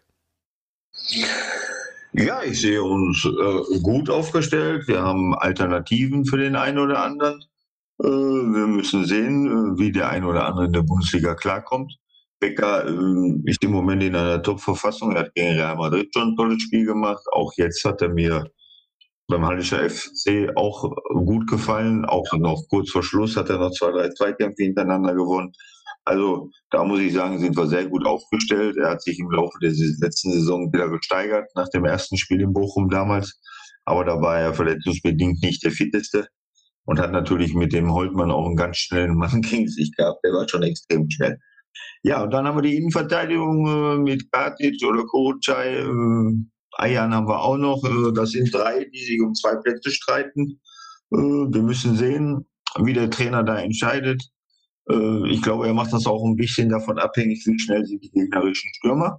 Ja, ich sehe uns gut aufgestellt. Wir haben Alternativen für den einen oder anderen. Wir müssen sehen, wie der ein oder andere in der Bundesliga klarkommt. Becker ist im Moment in einer Top-Verfassung. Er hat gegen Real Madrid schon ein tolles Spiel gemacht. Auch jetzt hat er mir beim Hallischer FC auch gut gefallen. Auch noch kurz vor Schluss hat er noch 2, 3 Zweikämpfe hintereinander gewonnen. Also da muss ich sagen, sind wir sehr gut aufgestellt. Er hat sich im Laufe der letzten Saison wieder gesteigert, nach dem ersten Spiel in Bochum damals. Aber da war er verletzungsbedingt nicht der Fitteste und hat natürlich mit dem Holtmann auch einen ganz schnellen Mann gegen sich gehabt. Der war schon extrem schnell. Ja, und dann haben wir die Innenverteidigung mit Kartic oder Kurucay. Ayhan haben wir auch noch. Das sind 3, die sich um 2 Plätze streiten. Wir müssen sehen, wie der Trainer da entscheidet. Ich glaube, er macht das auch ein bisschen davon abhängig, wie schnell sind die gegnerischen Stürmer,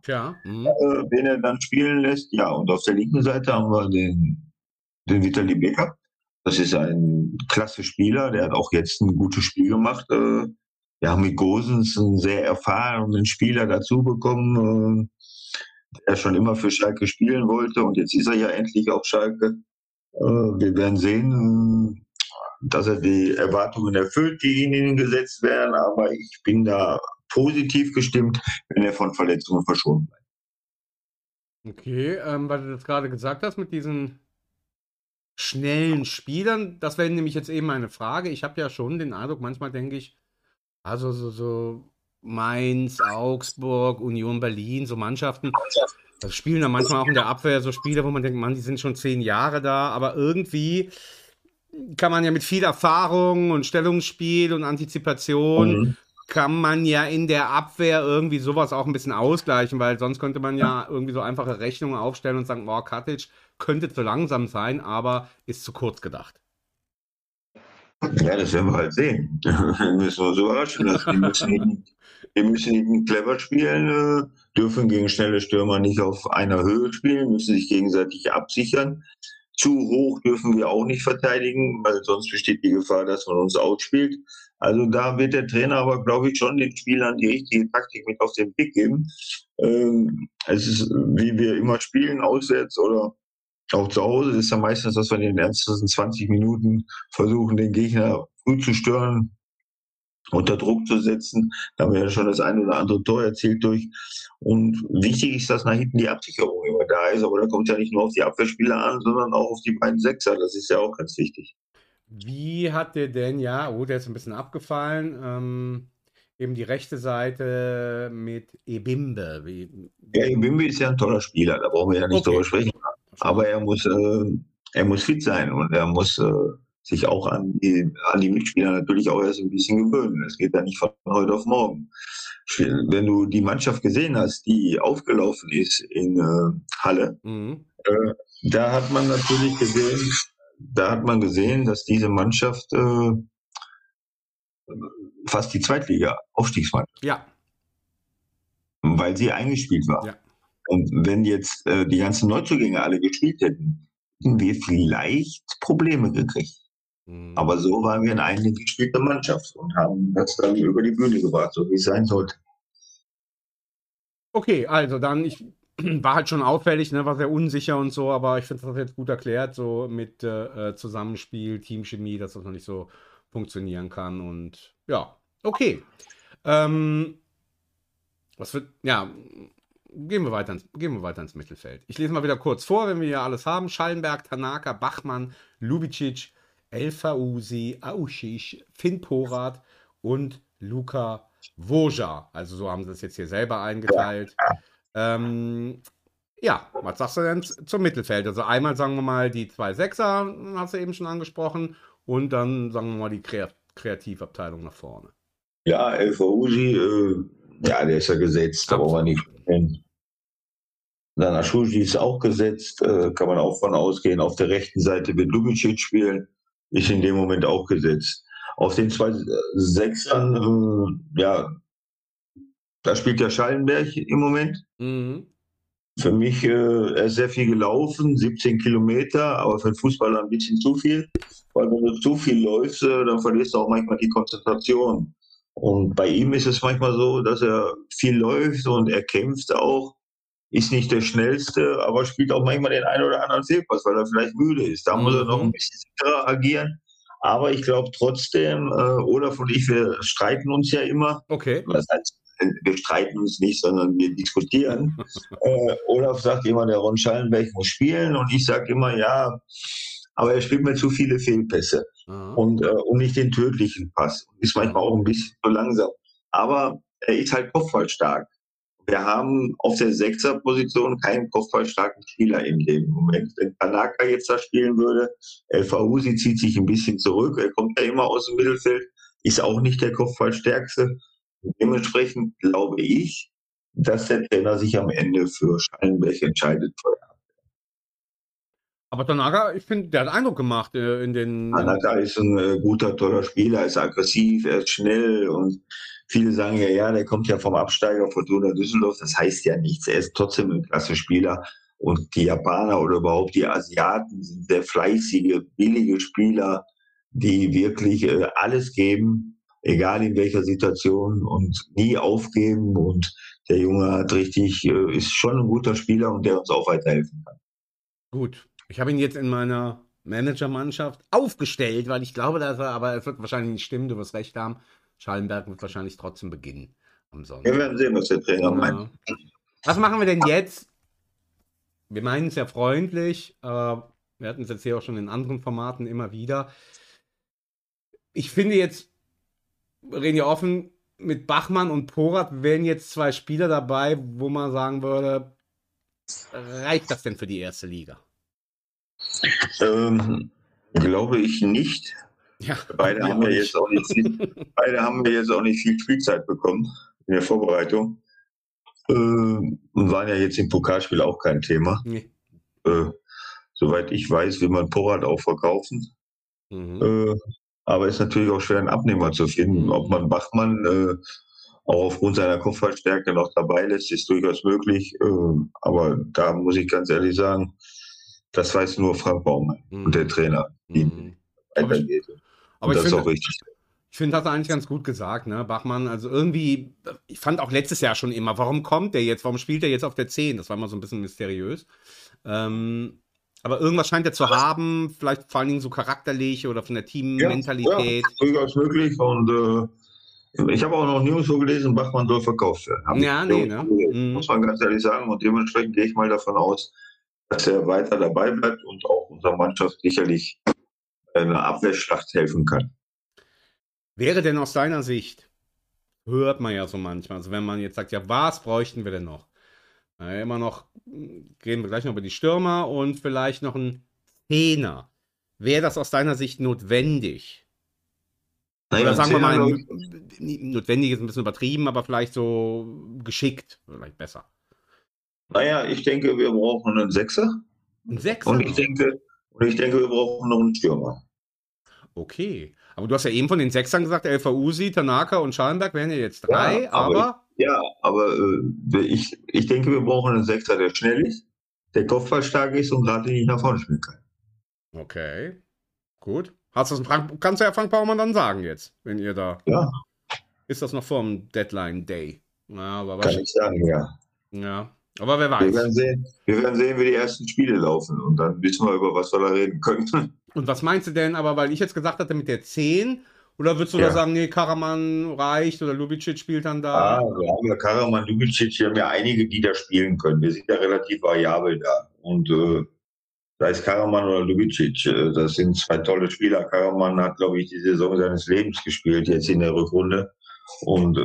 wen er dann spielen lässt. Ja, und auf der linken Seite haben wir den Vitali Becker. Das ist ein klasse Spieler, der hat auch jetzt ein gutes Spiel gemacht. Wir haben mit Gosens einen sehr erfahrenen Spieler dazu bekommen, der schon immer für Schalke spielen wollte und jetzt ist er ja endlich auf Schalke. Wir werden sehen, dass er die Erwartungen erfüllt, die in ihn gesetzt werden, aber ich bin da positiv gestimmt, wenn er von Verletzungen verschont bleibt. Okay, weil du das gerade gesagt hast mit diesen schnellen Spielern, das wäre nämlich jetzt eben eine Frage. Ich habe ja schon den Eindruck, manchmal denke ich, also so Mainz, Augsburg, Union Berlin, so Mannschaften, das spielen dann manchmal auch in der Abwehr so Spieler, wo man denkt, Mann, die sind schon 10 Jahre da, aber irgendwie kann man ja mit viel Erfahrung und Stellungsspiel und Antizipation kann man ja in der Abwehr irgendwie sowas auch ein bisschen ausgleichen, weil sonst könnte man ja irgendwie so einfache Rechnungen aufstellen und sagen, boah, Kartic könnte zu langsam sein, aber ist zu kurz gedacht. Ja, das werden wir halt sehen. Wir müssen uns überraschen lassen. Die müssen eben clever spielen, dürfen gegen schnelle Stürmer nicht auf einer Höhe spielen, müssen sich gegenseitig absichern. Zu hoch dürfen wir auch nicht verteidigen, weil sonst besteht die Gefahr, dass man uns outspielt. Also da wird der Trainer aber, glaube ich, schon den Spielern die richtige Taktik mit auf den Weg geben. Es ist, wie wir immer spielen, auswärts oder auch zu Hause, ist ja meistens, dass wir in den ersten 20 Minuten versuchen, den Gegner früh zu stören, unter Druck zu setzen. Da haben wir ja schon das ein oder andere Tor erzielt durch. Und wichtig ist, dass nach hinten die Absicherung immer da ist. Aber da kommt ja nicht nur auf die Abwehrspieler an, sondern auch auf die beiden Sechser. Das ist ja auch ganz wichtig. Wie hat dir denn, der ist ein bisschen abgefallen, eben die rechte Seite mit Ebimbe. Ja, Ebimbe ist ja ein toller Spieler, da brauchen wir ja nicht drüber sprechen. Aber er muss fit sein und er muss sich auch an die Mitspieler natürlich auch erst ein bisschen gewöhnen. Es geht ja nicht von heute auf morgen. Wenn du die Mannschaft gesehen hast, die aufgelaufen ist in Halle, da hat man natürlich gesehen, dass diese Mannschaft fast die Zweitliga-Aufstiegsmannschaft, ja, weil sie eingespielt war. Ja. Und wenn jetzt die ganzen Neuzugänge alle gespielt hätten, hätten wir vielleicht Probleme gekriegt. Aber so waren wir eine eingespielte Mannschaft und haben das dann über die Bühne gebracht, so wie es sein sollte. Okay, also dann, war halt schon auffällig, ne, war sehr unsicher und so, aber ich finde das jetzt gut erklärt, so mit Zusammenspiel, Teamchemie, dass das noch nicht so funktionieren kann und ja, okay. gehen wir weiter ins Mittelfeld. Ich lese mal wieder kurz vor, wenn wir hier alles haben. Schallenberg, Tanaka, Bachmann, Lubicic, El Faouzi, Aouchic, Finn Porat und Luka Woja. Also so haben sie es jetzt hier selber eingeteilt. Ja, was sagst du denn zum Mittelfeld? Also einmal sagen wir mal die 2 Sechser, hast du eben schon angesprochen, und dann sagen wir mal die Kreativabteilung nach vorne. Ja, El Faouzi, ja, der ist ja gesetzt, da brauchen wir nicht sprechen. Dann Aouchic ist auch gesetzt, kann man auch von ausgehen. Auf der rechten Seite wird Lubicic spielen, ist in dem Moment auch gesetzt. Auf den 2 Sechsern, ja, da spielt ja Schallenberg im Moment. Mhm. Für mich, er ist sehr viel gelaufen, 17 Kilometer, aber für einen Fußballer ein bisschen zu viel. Weil wenn du zu viel läufst, dann verlierst du auch manchmal die Konzentration. Und bei ihm ist es manchmal so, dass er viel läuft und er kämpft auch. Ist nicht der Schnellste, aber spielt auch manchmal den einen oder anderen Fehlpass, weil er vielleicht müde ist. Da muss er noch ein bisschen sicherer agieren. Aber ich glaube trotzdem, Olaf und ich, wir streiten uns ja immer. Okay. Das heißt, wir streiten uns nicht, sondern wir diskutieren. Olaf sagt immer, der Ron Schallenberg muss spielen, und ich sage immer, ja, aber er spielt mir zu viele Fehlpässe und nicht den tödlichen Pass. Ist manchmal auch ein bisschen zu langsam. Aber er ist halt kopfballstark. Wir haben auf der Sechserposition keinen kopfballstarken Spieler in dem Moment. Wenn Tanaka jetzt da spielen würde, El Faouzi zieht sich ein bisschen zurück. Er kommt ja immer aus dem Mittelfeld, ist auch nicht der Kopfballstärkste. Dementsprechend glaube ich, dass der Trainer sich am Ende für Schallenberg entscheidet. Aber Tanaka, ich finde, der hat Eindruck gemacht in den... Tanaka ist ein guter, toller Spieler, er ist aggressiv, er ist schnell, und viele sagen ja, der kommt ja vom Absteiger Fortuna Düsseldorf. Das heißt ja nichts. Er ist trotzdem ein klasse Spieler. Und die Japaner oder überhaupt die Asiaten sind sehr fleißige, billige Spieler, die wirklich alles geben, egal in welcher Situation, und nie aufgeben. Und der Junge hat ist schon ein guter Spieler, und der uns auch weiterhelfen kann. Gut. Ich habe ihn jetzt in meiner Managermannschaft aufgestellt, weil ich glaube, aber es wird wahrscheinlich nicht stimmen, du wirst recht haben. Schallenberg wird wahrscheinlich trotzdem beginnen am Sonntag. Wir werden sehen, was der Trainer meint. Was machen wir denn jetzt? Wir meinen es ja freundlich, aber wir hatten es jetzt hier auch schon in anderen Formaten immer wieder. Ich finde jetzt, wir reden ja offen, mit Bachmann und Porat wären jetzt 2 Spieler dabei, wo man sagen würde, reicht das denn für die erste Liga? Glaube ich nicht. Ja, beide haben wir jetzt auch nicht viel Spielzeit bekommen in der Vorbereitung. Und waren ja jetzt im Pokalspiel auch kein Thema. Nee. Soweit ich weiß, will man Porat auch verkaufen. Aber es ist natürlich auch schwer, einen Abnehmer zu finden. Ob man Bachmann auch aufgrund seiner Kopfballstärke noch dabei lässt, ist durchaus möglich. Aber da muss ich ganz ehrlich sagen, das weiß nur Frank Baumann und der Trainer, wie weitergeht. Aber das ist auch richtig. Ich finde, hat er eigentlich ganz gut gesagt, ne? Bachmann, also irgendwie, ich fand auch letztes Jahr schon immer, warum kommt der jetzt, warum spielt er jetzt auf der 10? Das war immer so ein bisschen mysteriös. Aber irgendwas scheint er zu haben, vielleicht vor allen Dingen so charakterlich oder von der Teammentalität. Ja, durchaus möglich, und ich habe auch noch News so gelesen, Bachmann soll verkauft werden. Muss man ganz ehrlich sagen, und dementsprechend gehe ich mal davon aus, dass er weiter dabei bleibt und auch unserer Mannschaft sicherlich eine Abwehrschlacht helfen kann. Wäre denn aus deiner Sicht, hört man ja so manchmal, also wenn man jetzt sagt, ja, was bräuchten wir denn noch? Immer noch, reden wir gleich noch über die Stürmer und vielleicht noch ein Zehner. Wäre das aus deiner Sicht notwendig? Oder sagen wir mal, notwendig ist ein bisschen übertrieben, aber vielleicht so geschickt, vielleicht besser. Naja, ich denke, wir brauchen einen Sechser. Ein Sechser? Und ich denke, wir brauchen noch einen Stürmer. Okay. Aber du hast ja eben von den Sechsern gesagt, El Faouzi, Tanaka und Schallenberg wären ja jetzt 3, aber ich denke, wir brauchen einen Sechser, der schnell ist, der kopfballstark ist und gerade nicht nach vorne spielen kann. Okay. Gut. Kannst du ja Frank Baumann dann sagen jetzt, wenn ihr da... Ja. Ist das noch vorm Deadline Day? Ja, aber kann ich sagen, ja. Ja, aber wer weiß. Wir werden sehen, wie die ersten Spiele laufen, und dann wissen wir, über was wir da reden können. Und was meinst du denn, aber weil ich jetzt gesagt hatte mit der 10 Oder würdest du Ja. da sagen, nee, Karaman reicht oder Lubicic spielt dann Ah, da? wir haben ja Karaman, Dubicic, wir haben ja einige, die da spielen können. Wir sind ja relativ variabel da. Und da ist Karaman oder Lubicic, das sind zwei tolle Spieler. Karaman hat, glaube ich, die Saison seines Lebens gespielt, jetzt in der Rückrunde. Und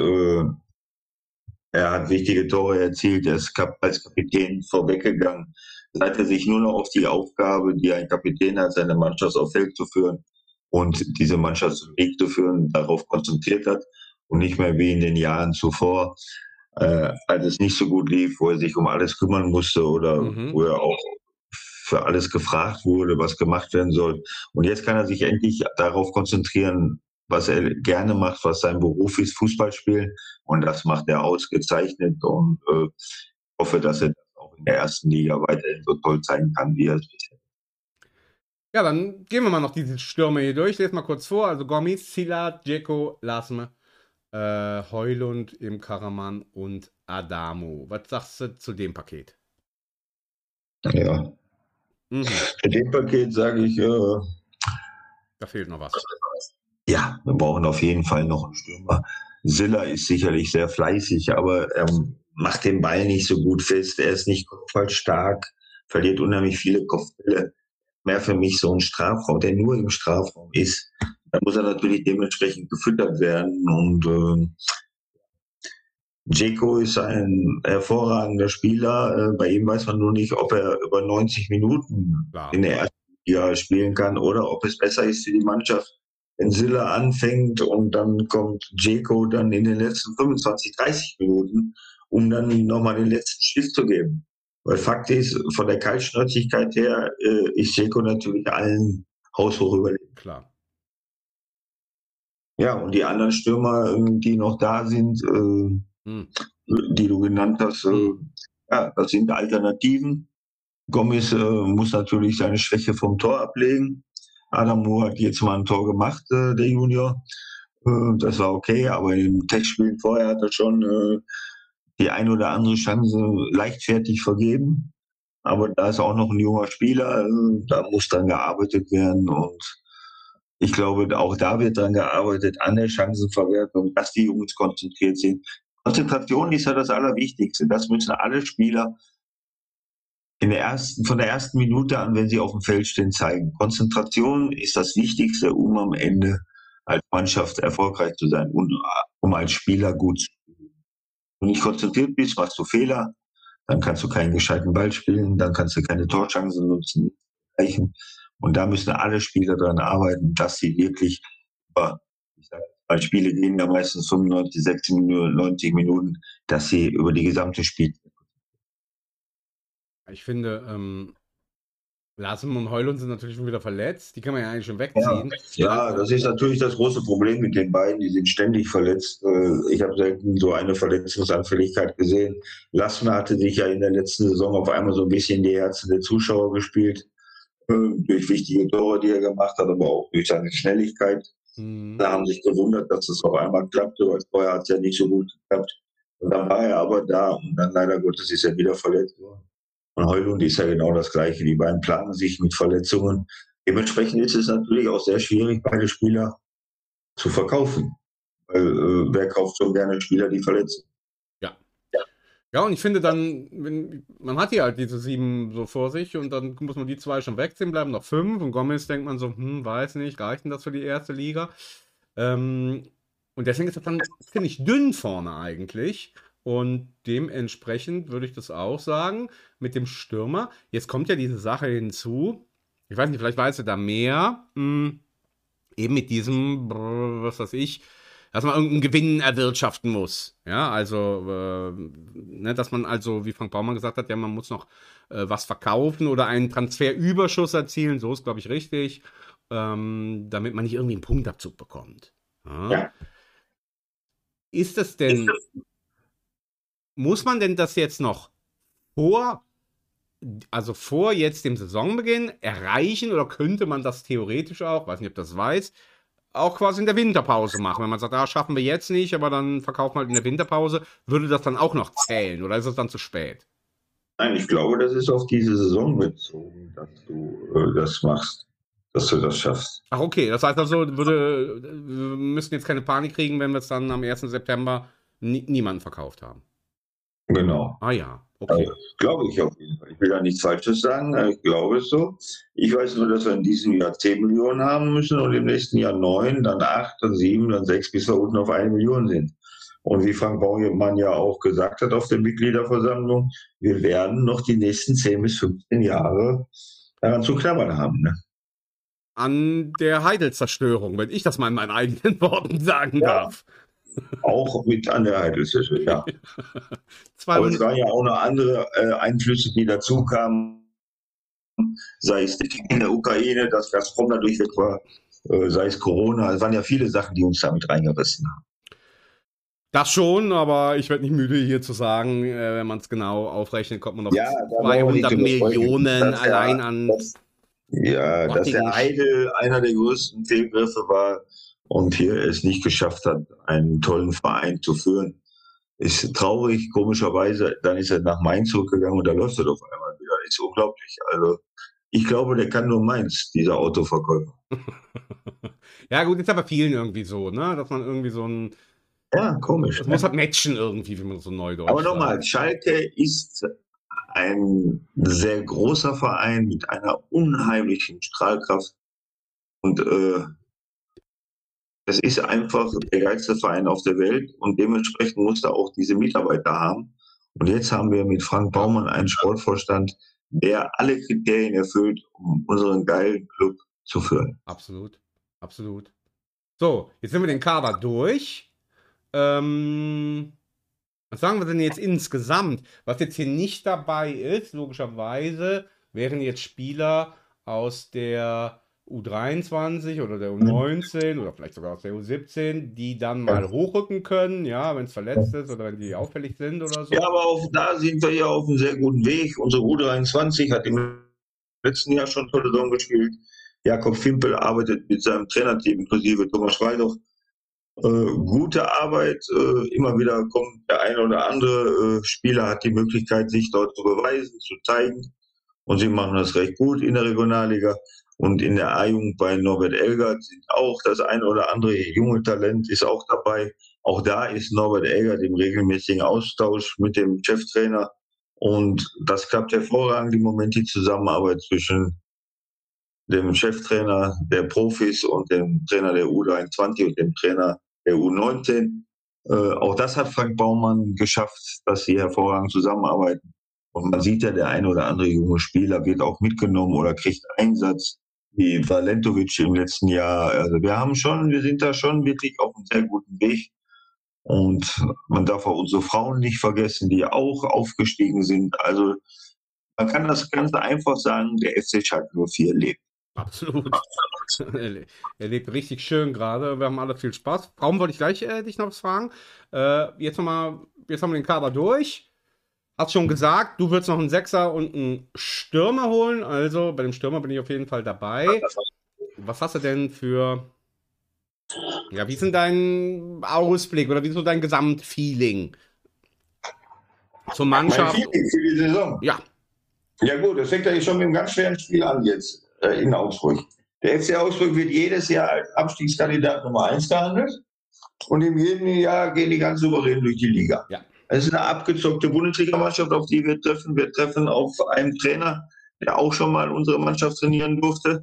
er hat wichtige Tore erzielt. Er ist als Kapitän vorweggegangen. Seit er sich nur noch auf die Aufgabe, die ein Kapitän hat, seine Mannschaft aufs Feld zu führen und diese Mannschaft zum Sieg zu führen, darauf konzentriert hat und nicht mehr wie in den Jahren zuvor, als es nicht so gut lief, wo er sich um alles kümmern musste oder wo er auch für alles gefragt wurde, was gemacht werden soll. Und jetzt kann er sich endlich darauf konzentrieren, was er gerne macht, was sein Beruf ist, Fußball spielen. Und das macht er ausgezeichnet und hoffe, dass er das auch in der ersten Liga weiterhin so toll zeigen kann, wie er es bisher. Ja, dann gehen wir mal noch diese Stürme hier durch. Ich lese mal kurz vor. Also Gomis, Sila, Dzeko, Lasme, Højlund, im Karaman und Adamo. Was sagst du zu dem Paket? Ja. Mhm. Für dem Paket sage ich, Da fehlt noch was. ja, wir brauchen auf jeden Fall noch einen Stürmer. Silla ist sicherlich sehr fleißig, aber er macht den Ball nicht so gut fest. Er ist nicht kopfballstark, verliert unheimlich viele Kopfbälle. Mehr für mich so ein Strafraum, der nur im Strafraum ist. Da muss er natürlich dementsprechend gefüttert werden. Und Dzeko ist ein hervorragender Spieler. Bei ihm weiß man nur nicht, ob er über 90 Minuten Klar. in der ersten Liga spielen kann oder ob es besser ist für die Mannschaft, wenn Silla anfängt und dann kommt Dzeko dann in den letzten 25, 30 Minuten, um dann nochmal den letzten Schiff zu geben. Weil Fakt ist, von der Kaltschnäuzigkeit her ist Dzeko natürlich allen haushoch überlegen. Klar. Ja, und die anderen Stürmer, die noch da sind, die du genannt hast, ja, das sind Alternativen. Gomis muss natürlich seine Schwäche vom Tor ablegen. Adamo hat jetzt mal ein Tor gemacht, der Junior. Das war okay, aber im Testspiel vorher hat er schon die ein oder andere Chance leichtfertig vergeben. Aber da ist auch noch ein junger Spieler, da muss dann gearbeitet werden. Und ich glaube, auch da wird dann gearbeitet an der Chancenverwertung, dass die Jungs konzentriert sind. Konzentration ist ja das Allerwichtigste. Das müssen alle Spieler von der ersten Minute an, wenn sie auf dem Feld stehen, zeigen. Konzentration ist das Wichtigste, um am Ende als Mannschaft erfolgreich zu sein und um als Spieler gut zu spielen. Wenn du nicht konzentriert bist, machst du Fehler, dann kannst du keinen gescheiten Ball spielen, dann kannst du keine Torchancen nutzen. Und da müssen alle Spieler daran arbeiten, dass sie wirklich weil Spiele gehen ja meistens 95, 96 Minuten, 90 Minuten, dass sie über die gesamte Spielzeit. Ich finde, Lasem und Højlund sind natürlich schon wieder verletzt. Die kann man ja eigentlich schon wegziehen. Ja, das ist natürlich das große Problem mit den beiden. Die sind ständig verletzt. Ich habe selten so eine Verletzungsanfälligkeit gesehen. Lasme hatte sich ja in der letzten Saison auf einmal so ein bisschen die Herzen der Zuschauer gespielt. Durch wichtige Tore, die er gemacht hat, aber auch durch seine Schnelligkeit. Da haben sich gewundert, dass es auf einmal klappte, weil vorher hat es ja nicht so gut geklappt. Und dann war er aber da und dann leider Gottes ist er wieder verletzt worden. Und Højlund ist ja genau das Gleiche. Die beiden planen sich mit Verletzungen. Dementsprechend ist es natürlich auch sehr schwierig, beide Spieler zu verkaufen. Weil wer kauft so gerne Spieler, die verletzen? Ja, und ich finde dann, man hat hier halt diese 7 so vor sich und dann muss man die 2 schon wegziehen, bleiben noch 5 und Gomis denkt man so, weiß nicht, reicht denn das für die erste Liga? Und deswegen ist das dann ziemlich dünn vorne eigentlich und dementsprechend würde ich das auch sagen, mit dem Stürmer. Jetzt kommt ja diese Sache hinzu, ich weiß nicht, vielleicht weißt du da mehr, eben mit diesem, was weiß ich, dass man irgendeinen Gewinn erwirtschaften muss. Ja, also, dass man also, wie Frank Baumann gesagt hat, ja, man muss noch was verkaufen oder einen Transferüberschuss erzielen, so ist, glaube ich, richtig, damit man nicht irgendwie einen Punktabzug bekommt. Ja. Ist das denn, muss man denn das jetzt noch vor jetzt dem Saisonbeginn erreichen oder könnte man das theoretisch auch, weiß nicht, ob das weiß, auch quasi in der Winterpause machen. Wenn man sagt, schaffen wir jetzt nicht, aber dann verkaufen wir halt in der Winterpause, würde das dann auch noch zählen oder ist es dann zu spät? Nein, ich glaube, das ist auf diese Saison bezogen, dass du das machst. dass du das schaffst. Ach, okay. Das heißt also, wir müssen jetzt keine Panik kriegen, wenn wir es dann am 1. September niemanden verkauft haben. Genau. Ah ja, okay. Glaube ich auf jeden Fall. Ich will da nichts Falsches sagen, ich glaube es so. Ich weiß nur, dass wir in diesem Jahr 10 Millionen haben müssen und im nächsten Jahr 9, dann 8, dann 7, dann 6, bis wir unten auf 1 Million sind. Und wie Frank Baumann ja auch gesagt hat auf der Mitgliederversammlung, wir werden noch die nächsten 10 bis 15 Jahre daran zu knabbern haben. Ne? An der Heidel-Zerstörung, wenn ich das mal in meinen eigenen Worten sagen darf. Auch mit an der Heidel-Zerstörung, ja. Aber es waren ja auch noch andere Einflüsse, die dazu kamen, sei es in der Ukraine, dass Gazprom dadurch weg war, sei es Corona. Es waren ja viele Sachen, die uns damit reingerissen haben. Das schon, aber ich werde nicht müde hier zu sagen, wenn man es genau aufrechnet, kommt man auf 200 Millionen allein an. Dass der Heidel einer der größten Fehlgriffe war und hier es nicht geschafft hat, einen tollen Verein zu führen. Ist traurig, komischerweise. Dann ist er nach Mainz zurückgegangen und da läuft er auf einmal wieder. Ist unglaublich. Also ich glaube, der kann nur Mainz, dieser Autoverkäufer. Ja gut, ist aber vielen irgendwie so, ne? Dass man irgendwie so ein... Ja, komisch. Das muss halt matchen irgendwie, wie man so neudeutsch sagt. Aber nochmal, Schalke ist ein sehr großer Verein mit einer unheimlichen Strahlkraft. Und es ist einfach der geilste Verein auf der Welt. Und dementsprechend muss er auch diese Mitarbeiter haben. Und jetzt haben wir mit Frank Baumann einen Sportvorstand, der alle Kriterien erfüllt, um unseren geilen Club zu führen. Absolut, absolut. So, jetzt sind wir den Kader durch. Was sagen wir denn jetzt insgesamt? Was jetzt hier nicht dabei ist, logischerweise, wären jetzt Spieler aus der U23 oder der U19 oder vielleicht sogar aus der U17, die dann mal hochrücken können, ja, wenn es verletzt ist oder wenn die auffällig sind oder so. Ja, aber da sind wir ja auf einem sehr guten Weg. Unsere U23 hat im letzten Jahr schon tolle Saison gespielt. Jakob Fimpel arbeitet mit seinem Trainerteam, inklusive Thomas Schweidoch. Gute Arbeit, immer wieder kommt der eine oder andere Spieler, hat die Möglichkeit, sich dort zu beweisen, zu zeigen. Und sie machen das recht gut in der Regionalliga. Und in der A-Jugend bei Norbert Elgert sind auch das eine oder andere junge Talent ist auch dabei. Auch da ist Norbert Elgert im regelmäßigen Austausch mit dem Cheftrainer. Und das klappt hervorragend im Moment, die Zusammenarbeit zwischen dem Cheftrainer der Profis und dem Trainer der U23 und dem Trainer der U19. Auch das hat Frank Baumann geschafft, dass sie hervorragend zusammenarbeiten. Und man sieht ja, der eine oder andere junge Spieler wird auch mitgenommen oder kriegt Einsatz, wie Valentovic im letzten Jahr. Also wir sind da schon wirklich auf einem sehr guten Weg. Und man darf auch unsere Frauen nicht vergessen, die auch aufgestiegen sind. Also man kann das ganz einfach sagen, der FC Schalke 04 lebt. Absolut. Er lebt richtig schön gerade. Wir haben alle viel Spaß. Warum wollte ich gleich dich noch was fragen? Jetzt haben wir den Kader durch. Hast schon gesagt, du würdest noch einen Sechser und einen Stürmer holen. Also bei dem Stürmer bin ich auf jeden Fall dabei. Was hast du denn für... Ja, wie ist denn dein Ausblick oder wie ist so dein Gesamtfeeling zur Mannschaft? Mein Feeling für die Saison? Ja. Ja gut, das fängt ja schon mit einem ganz schweren Spiel an jetzt in Augsburg. Der FC Augsburg wird jedes Jahr als Abstiegskandidat Nummer 1 gehandelt und in jedem Jahr gehen die ganz souverän durch die Liga. Ja. Es ist eine abgezockte Bundesligamannschaft, auf die wir treffen. Wir treffen auf einen Trainer, der auch schon mal unsere Mannschaft trainieren durfte.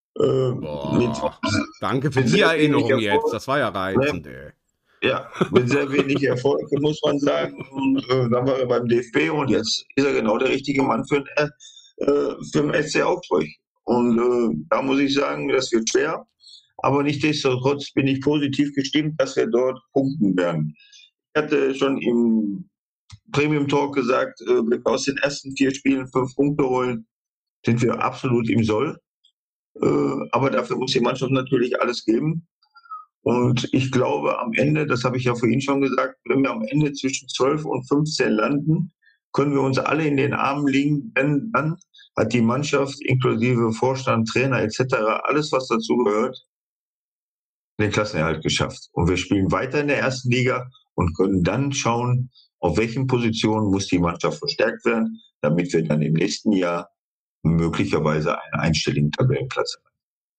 Danke für die Erinnerung jetzt. Das war ja reizend, ey. Ja, mit sehr wenig Erfolg, muss man sagen. Und dann war er beim DFB und jetzt ist er genau der richtige Mann für den FC Augsburg. Und da muss ich sagen, das wird schwer. Aber nichtsdestotrotz bin ich positiv gestimmt, dass wir dort punkten werden. Ich hatte schon im Premium Talk gesagt, wenn wir aus den ersten 4 Spielen 5 Punkte holen, sind wir absolut im Soll. Aber dafür muss die Mannschaft natürlich alles geben. Und ich glaube am Ende, das habe ich ja vorhin schon gesagt, wenn wir am Ende zwischen 12 und 15 landen, können wir uns alle in den Armen liegen, denn dann hat die Mannschaft inklusive Vorstand, Trainer etc., alles was dazu gehört, den Klassenerhalt geschafft. Und wir spielen weiter in der ersten Liga und können dann schauen, auf welchen Positionen muss die Mannschaft verstärkt werden, damit wir dann im nächsten Jahr möglicherweise einen einstelligen Tabellenplatz haben.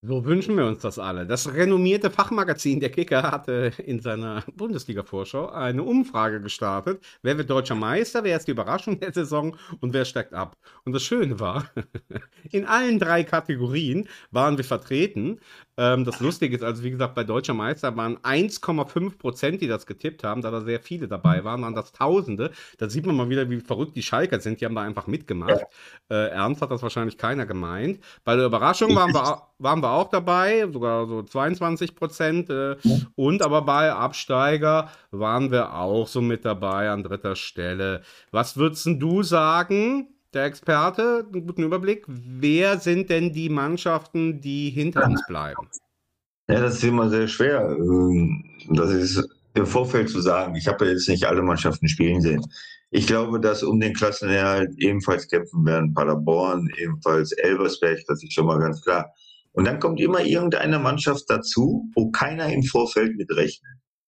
So wünschen wir uns das alle. Das renommierte Fachmagazin Der Kicker hatte in seiner Bundesliga-Vorschau eine Umfrage gestartet. Wer wird deutscher Meister? Wer ist die Überraschung der Saison? Und wer steigt ab? Und das Schöne war, in allen 3 Kategorien waren wir vertreten. Das Lustige ist also, wie gesagt, bei deutscher Meister waren 1,5%, die das getippt haben, da da sehr viele dabei waren das Tausende. Da sieht man mal wieder, wie verrückt die Schalker sind. Die haben da einfach mitgemacht. Ernst hat das wahrscheinlich keiner gemeint. Bei der Überraschung waren wir auch dabei, sogar so 22%. Und aber bei Absteiger waren wir auch so mit dabei an 3. Stelle. Was würdest denn du sagen, der Experte, einen guten Überblick? Wer sind denn die Mannschaften, die hinter uns bleiben? Ja, das ist immer sehr schwer. Das ist im Vorfeld zu sagen. Ich habe ja jetzt nicht alle Mannschaften spielen sehen. Ich glaube, dass um den Klassenerhalt ebenfalls kämpfen werden Paderborn, ebenfalls Elversberg, das ist schon mal ganz klar. Und dann kommt immer irgendeine Mannschaft dazu, wo keiner im Vorfeld mit rechnet.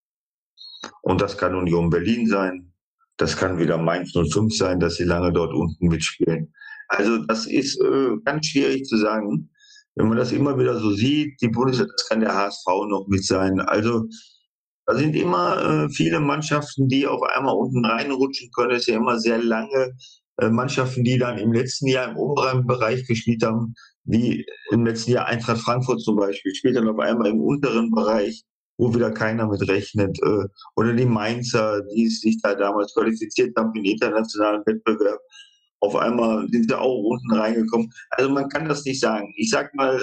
Und das kann Union Berlin sein, das kann wieder Mainz 05 sein, dass sie lange dort unten mitspielen. Also das ist ganz schwierig zu sagen. Wenn man das immer wieder so sieht, die Bundesliga, das kann der HSV noch mit sein. Also da sind immer viele Mannschaften, die auf einmal unten reinrutschen können. Es sind ja immer sehr lange Mannschaften, die dann im letzten Jahr im oberen Bereich gespielt haben, wie im letzten Jahr Eintracht Frankfurt zum Beispiel, spielt dann auf einmal im unteren Bereich, wo wieder keiner mit rechnet. Oder die Mainzer, die sich da damals qualifiziert haben für den internationalen Wettbewerb. Auf einmal sind sie auch unten reingekommen. Also man kann das nicht sagen. Ich sag mal,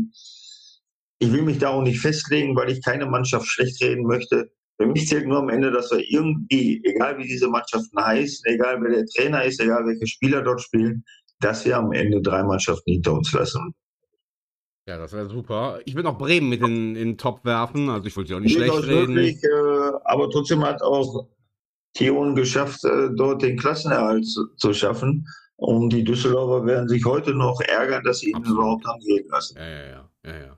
ich will mich da auch nicht festlegen, weil ich keine Mannschaft schlecht reden möchte. Für mich zählt nur am Ende, dass wir irgendwie, egal wie diese Mannschaften heißen, egal wer der Trainer ist, egal welche Spieler dort spielen, dass wir am Ende 3 Mannschaften hinter uns lassen. Ja, das wäre super. Ich würde auch Bremen mit in den Top werfen, also ich wollte sie auch nicht Durchaus schlecht reden. möglich, aber trotzdem hat auch Thion geschafft, dort den Klassenerhalt zu schaffen. Und die Düsseldorfer werden sich heute noch ärgern, dass sie ihn überhaupt haben gehen lassen. Ja.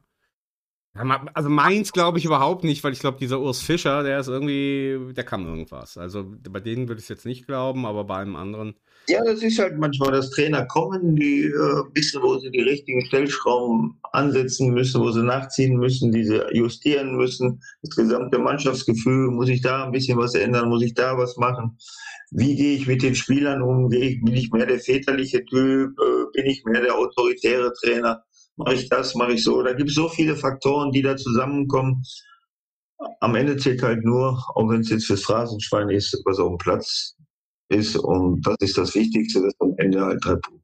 Also Mainz glaube ich überhaupt nicht, weil ich glaube, dieser Urs Fischer, der kann irgendwas. Also bei denen würde ich es jetzt nicht glauben, aber bei einem anderen. Ja, das ist halt manchmal, dass Trainer kommen, die wissen, wo sie die richtigen Stellschrauben ansetzen müssen, wo sie nachziehen müssen, die sie justieren müssen. Das gesamte Mannschaftsgefühl, muss ich da ein bisschen was ändern, muss ich da was machen? Wie gehe ich mit den Spielern um? Bin ich mehr der väterliche Typ? Bin ich mehr der autoritäre Trainer? Mache ich das, mache ich so? Da gibt es so viele Faktoren, die da zusammenkommen. Am Ende zählt halt nur, auch wenn es jetzt fürs Phrasenschwein ist, was auf dem Platz ist. Und das ist das Wichtigste, dass am Ende halt 3 Punkte.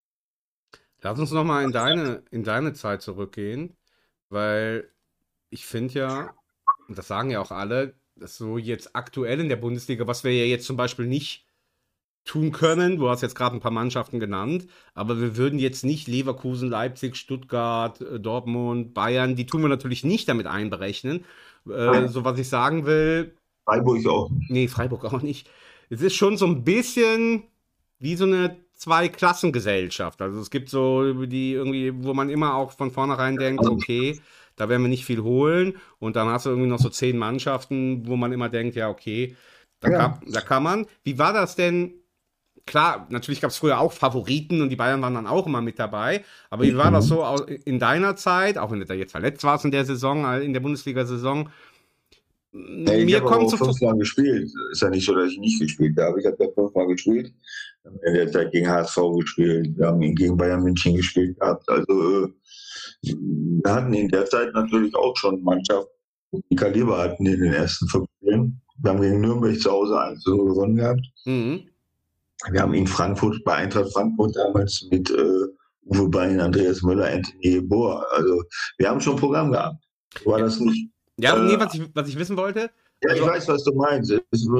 Lass uns nochmal in deine Zeit zurückgehen, weil ich finde ja, und das sagen ja auch alle, dass so jetzt aktuell in der Bundesliga, was wir ja jetzt zum Beispiel nicht tun können, du hast jetzt gerade ein paar Mannschaften genannt, aber wir würden jetzt nicht Leverkusen, Leipzig, Stuttgart, Dortmund, Bayern, die tun wir natürlich nicht damit einberechnen. So was ich sagen will. Freiburg auch nicht. Nee, Freiburg auch nicht. Es ist schon so ein bisschen wie so eine Zweiklassengesellschaft. Also es gibt so die irgendwie, wo man immer auch von vornherein denkt, okay, da werden wir nicht viel holen. Und dann hast du irgendwie noch so 10 Mannschaften, wo man immer denkt, ja, okay, da kann man. Wie war das denn? Klar, natürlich gab es früher auch Favoriten und die Bayern waren dann auch immer mit dabei. Aber wie war das so in deiner Zeit, auch wenn du da jetzt verletzt warst in der Saison, in der Bundesliga-Saison? Hey, ich habe auch 5 Mal gespielt. Ist ja nicht so, dass ich nicht gespielt habe. Ich habe ja 5 Mal gespielt. In der Zeit gegen HSV gespielt. Wir haben ihn gegen Bayern München gespielt gehabt. Also wir hatten in der Zeit natürlich auch schon Mannschaften, die Kaliber hatten in den ersten 5 Spielen. Wir haben gegen Nürnberg zu Hause 1-0 gewonnen gehabt. Mhm. Wir haben in Frankfurt, bei Eintracht Frankfurt damals mit Uwe Bein, Andreas Müller, Anthony Bohr. Also wir haben schon ein Programm gehabt. War das nicht? Ja, nee, was ich wissen wollte. Ja, ich weiß, was du meinst.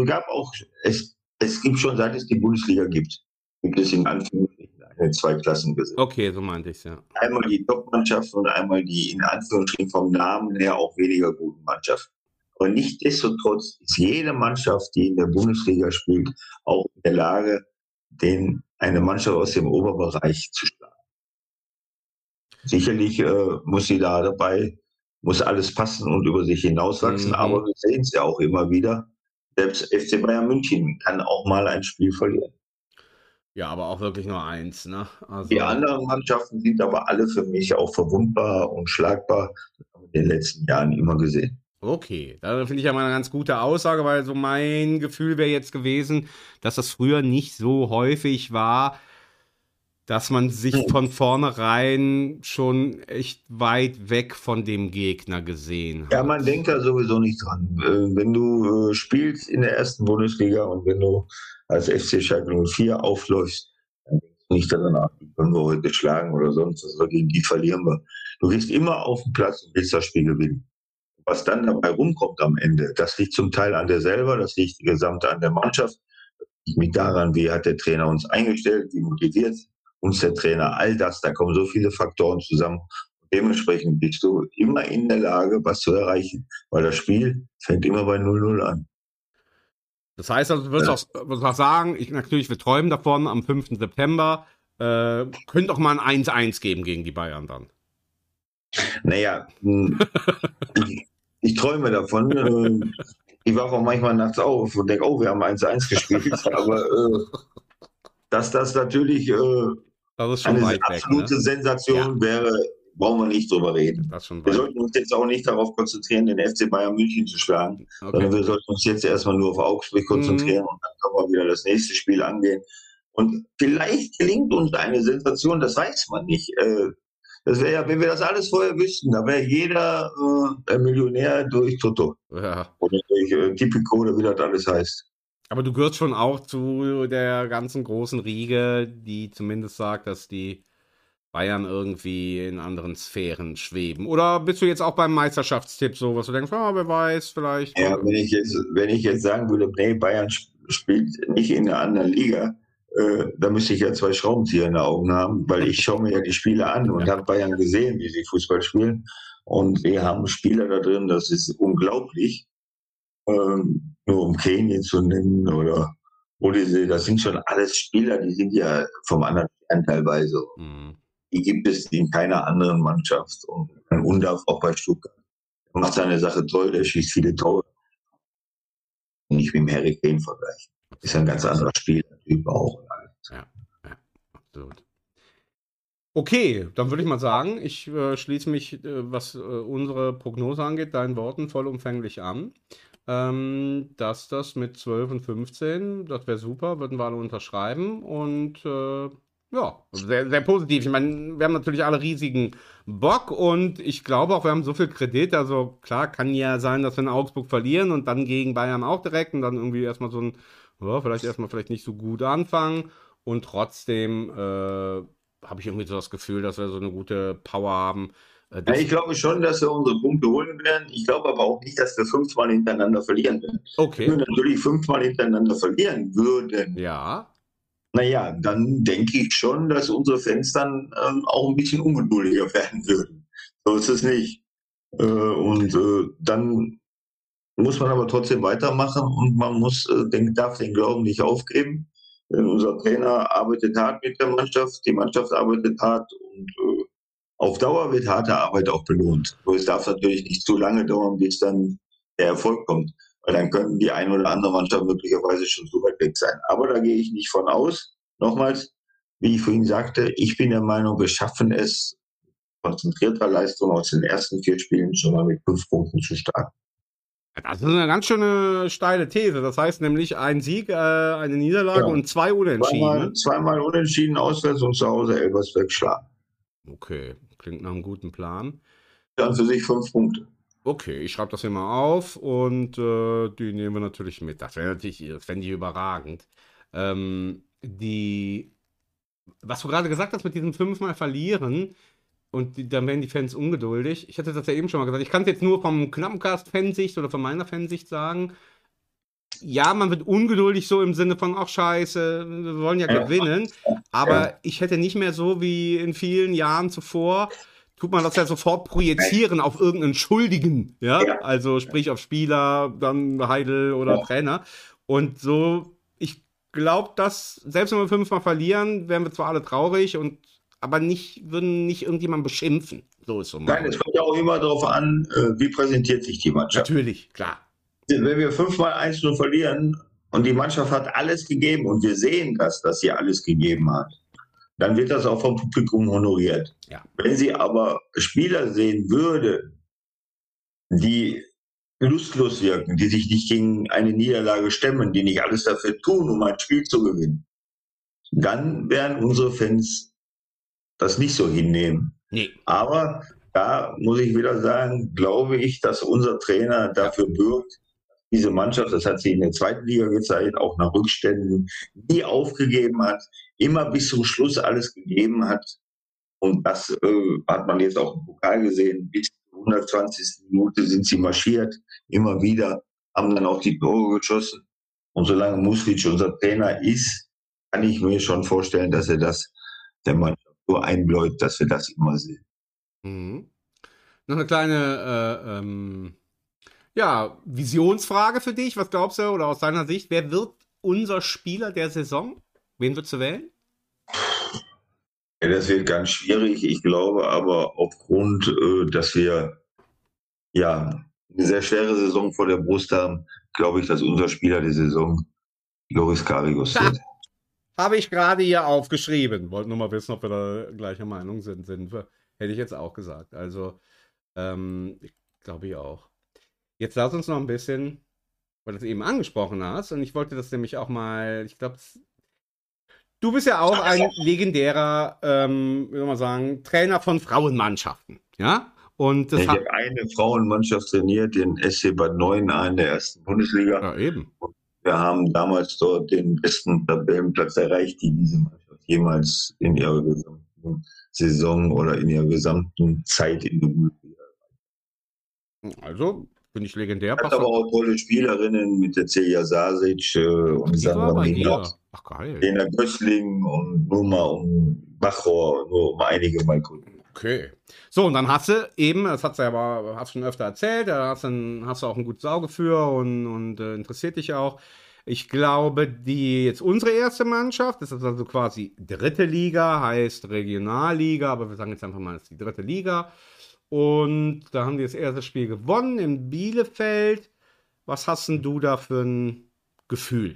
Es gibt schon, seit es die Bundesliga gibt es in Anführungsstrichen eine Zweiklassengesellschaft. Okay, so meinte ich es, ja. Einmal die Top-Mannschaften und einmal die in Anführungsstrichen vom Namen her auch weniger guten Mannschaften. Aber nichtsdestotrotz ist jede Mannschaft, die in der Bundesliga spielt, auch in der Lage, eine Mannschaft aus dem Oberbereich zu schlagen. Sicherlich muss sie da dabei, muss alles passen und über sich hinauswachsen, aber wir sehen es ja auch immer wieder. Selbst FC Bayern München kann auch mal ein Spiel verlieren. Ja, aber auch wirklich nur eins, ne? Also, Die anderen Mannschaften sind aber alle für mich auch verwundbar und schlagbar. Das haben wir in den letzten Jahren immer gesehen. okay, da finde ich ja mal eine ganz gute Aussage, weil so mein Gefühl wäre jetzt gewesen, dass das früher nicht so häufig war, dass man sich von vornherein schon echt weit weg von dem Gegner gesehen hat. Ja, man denkt da sowieso nicht dran. Wenn du spielst in der ersten Bundesliga und wenn du als FC Schalke 04 aufläufst, dann denkst du nicht daran, die können wir heute schlagen oder sonst was, oder gegen die verlieren wir. Du gehst immer auf den Platz und willst das Spiel gewinnen. Was dann dabei rumkommt am Ende, das liegt zum Teil an dir selber, das liegt gesamt an der Mannschaft, das liegt mit daran, wie hat der Trainer uns eingestellt, wie motiviert uns der Trainer, all das, da kommen so viele Faktoren zusammen. Und dementsprechend bist du immer in der Lage, was zu erreichen, weil das Spiel fängt immer bei 0-0 an. Das heißt, also, du würdest auch sagen, wir träumen davon am 5. September, könnte auch mal ein 1-1 geben gegen die Bayern dann. Naja, ich träume davon. Ich wache auch manchmal nachts auf und denke, oh, wir haben 1-1 gespielt. Aber dass das natürlich Das ist schon eine weit weg, absolute ne? Sensation wäre, brauchen wir nicht drüber reden. Das ist schon Wir weit. sollten uns jetzt auch nicht darauf konzentrieren, den FC Bayern München zu schlagen, sondern Okay. wir sollten uns jetzt erstmal nur auf Augsburg konzentrieren und dann können wir wieder das nächste Spiel angehen. Und vielleicht gelingt uns eine Sensation, das weiß man nicht. Das wäre ja, wenn wir das alles vorher wüssten, da wäre jeder Millionär durch Toto Ja. oder durch Tipico oder wie das alles heißt. Aber du gehörst schon auch zu der ganzen großen Riege, die zumindest sagt, dass die Bayern irgendwie in anderen Sphären schweben. Oder bist du jetzt auch beim Meisterschaftstipp so, was du denkst, wer weiß, vielleicht. Ja, wenn ich jetzt sagen würde, nee, Bayern spielt nicht in einer anderen Liga, da müsste ich ja 2 Schraubenzieher in den Augen haben, weil ich schaue mir ja die Spiele an und habe Bayern gesehen, wie sie Fußball spielen. Und wir haben Spieler da drin, das ist unglaublich. Nur um Kane zu nennen oder Odyssee, das sind schon alles Spieler, die sind ja vom anderen Stern teilweise. Mhm. Die gibt es in keiner anderen Mannschaft. Und Undav auch bei Stuttgart. Er macht seine Sache toll, der schießt viele Tore. Nicht mit dem Harry Kane vergleichen. Ist ein ganz anderer Spielertyp auch. Ja, absolut. Okay, dann würde ich mal sagen, ich schließe mich, was unsere Prognose angeht, deinen Worten vollumfänglich an. Dass das mit 12 und 15, das wäre super, würden wir alle unterschreiben und ja, sehr, sehr positiv. Ich meine, wir haben natürlich alle riesigen Bock und ich glaube auch, wir haben so viel Kredit, also klar, kann ja sein, dass wir in Augsburg verlieren und dann gegen Bayern auch direkt und dann irgendwie erstmal so ein, ja, vielleicht nicht so gut anfangen und trotzdem habe ich irgendwie so das Gefühl, dass wir so eine gute Power haben. Ja, ich glaube schon, dass wir unsere Punkte holen werden. Ich glaube aber auch nicht, dass wir 5-mal hintereinander verlieren werden. Okay. Wenn wir natürlich 5-mal hintereinander verlieren würden, Ja. naja, dann denke ich schon, dass unsere Fans dann auch ein bisschen ungeduldiger werden würden. So ist es nicht. Dann muss man aber trotzdem weitermachen und man darf den Glauben nicht aufgeben. Denn unser Trainer arbeitet hart mit der Mannschaft, die Mannschaft arbeitet hart und auf Dauer wird harte Arbeit auch belohnt. Nur es darf natürlich nicht zu lange dauern, bis dann der Erfolg kommt. Weil dann können die eine oder andere Mannschaft möglicherweise schon so weit weg sein. Aber da gehe ich nicht von aus. Nochmals, wie ich vorhin sagte, ich bin der Meinung, wir schaffen es, konzentrierter Leistung aus den ersten 4 Spielen schon mal mit 5 Punkten zu starten. Das ist eine ganz schöne steile These. Das heißt nämlich ein Sieg, eine Niederlage und 2 Unentschieden. Zweimal unentschieden auswärts und zu Hause Elversberg schlagen. Okay, klingt nach einem guten Plan. Dann für sich 5 Punkte. Okay, ich schreibe das hier mal auf und die nehmen wir natürlich mit. Das fände ich überragend. Was du gerade gesagt hast mit diesem 5-mal verlieren und dann werden die Fans ungeduldig. Ich hatte das ja eben schon mal gesagt. Ich kann es jetzt nur vom Knappencast-Fansicht oder von meiner Fansicht sagen. Ja, man wird ungeduldig so im Sinne von, ach scheiße, wir wollen ja gewinnen. Aber ich hätte nicht mehr so wie in vielen Jahren zuvor, tut man das ja sofort projizieren auf irgendeinen Schuldigen. Ja, also sprich auf Spieler, dann Heidel oder Trainer. Und so, ich glaube, dass selbst wenn wir 5-mal verlieren, wären wir zwar alle traurig aber würden nicht irgendjemanden beschimpfen. So ist so. Nein, es kommt ja auch immer darauf an, wie präsentiert sich die Mannschaft. Natürlich, klar. Wenn wir 5-mal 1-0 verlieren, und die Mannschaft hat alles gegeben und wir sehen das, dass sie alles gegeben hat, dann wird das auch vom Publikum honoriert. Ja. Wenn sie aber Spieler sehen würde, die lustlos wirken, die sich nicht gegen eine Niederlage stemmen, die nicht alles dafür tun, um ein Spiel zu gewinnen, dann werden unsere Fans das nicht so hinnehmen. Nee. Aber da muss ich wieder sagen, glaube ich, dass unser Trainer dafür bürgt, diese Mannschaft, das hat sie in der zweiten Liga gezeigt, auch nach Rückständen, nie aufgegeben hat, immer bis zum Schluss alles gegeben hat. Und das hat man jetzt auch im Pokal gesehen. Bis zur 120. Minute sind sie marschiert, immer wieder, haben dann auch die Tore geschossen. Und solange Muslic unser Trainer ist, kann ich mir schon vorstellen, dass er das der Mannschaft so einbläut, dass wir das immer sehen. Mhm. Noch eine kleine Visionsfrage für dich. Was glaubst du, oder aus deiner Sicht, wer wird unser Spieler der Saison? Wen würdest du wählen? Ja, das wird ganz schwierig. Ich glaube aber aufgrund, dass wir eine sehr schwere Saison vor der Brust haben, glaube ich, dass unser Spieler der Saison Loris Karius wird. Habe ich gerade hier aufgeschrieben. Wollte nur mal wissen, ob wir da gleicher Meinung sind. Hätte ich jetzt auch gesagt. Also, ich glaube ich auch. Jetzt lass uns noch ein bisschen, weil du es eben angesprochen hast, und ich wollte das nämlich auch mal, ich glaube, du bist ja auch ein legendärer, wie soll man sagen, Trainer von Frauenmannschaften, ja? Und das ich habe eine Frauenmannschaft trainiert, den SC Bad Neuenahr in der ersten Bundesliga. Ja, eben. Wir haben damals dort den besten Tabellenplatz erreicht, die diese Mannschaft jemals in ihrer gesamten Saison oder in ihrer gesamten Zeit in der Bundesliga. Also, bin ich legendär. Hat aber auch tolle Spielerinnen mit der Celia Sasic und Sandra Mingott, Ach, geil. Lena Gößling und Numa und Bachor, nur um einige mal gucken. Okay. So, und dann hast du eben, das hast du schon öfter erzählt, da hast du auch ein gutes Auge für und interessiert dich auch. Ich glaube, jetzt unsere erste Mannschaft, das ist also quasi dritte Liga, heißt Regionalliga, aber wir sagen jetzt einfach mal, das ist die dritte Liga. Und da haben die das erste Spiel gewonnen in Bielefeld. Was hast denn du da für ein Gefühl?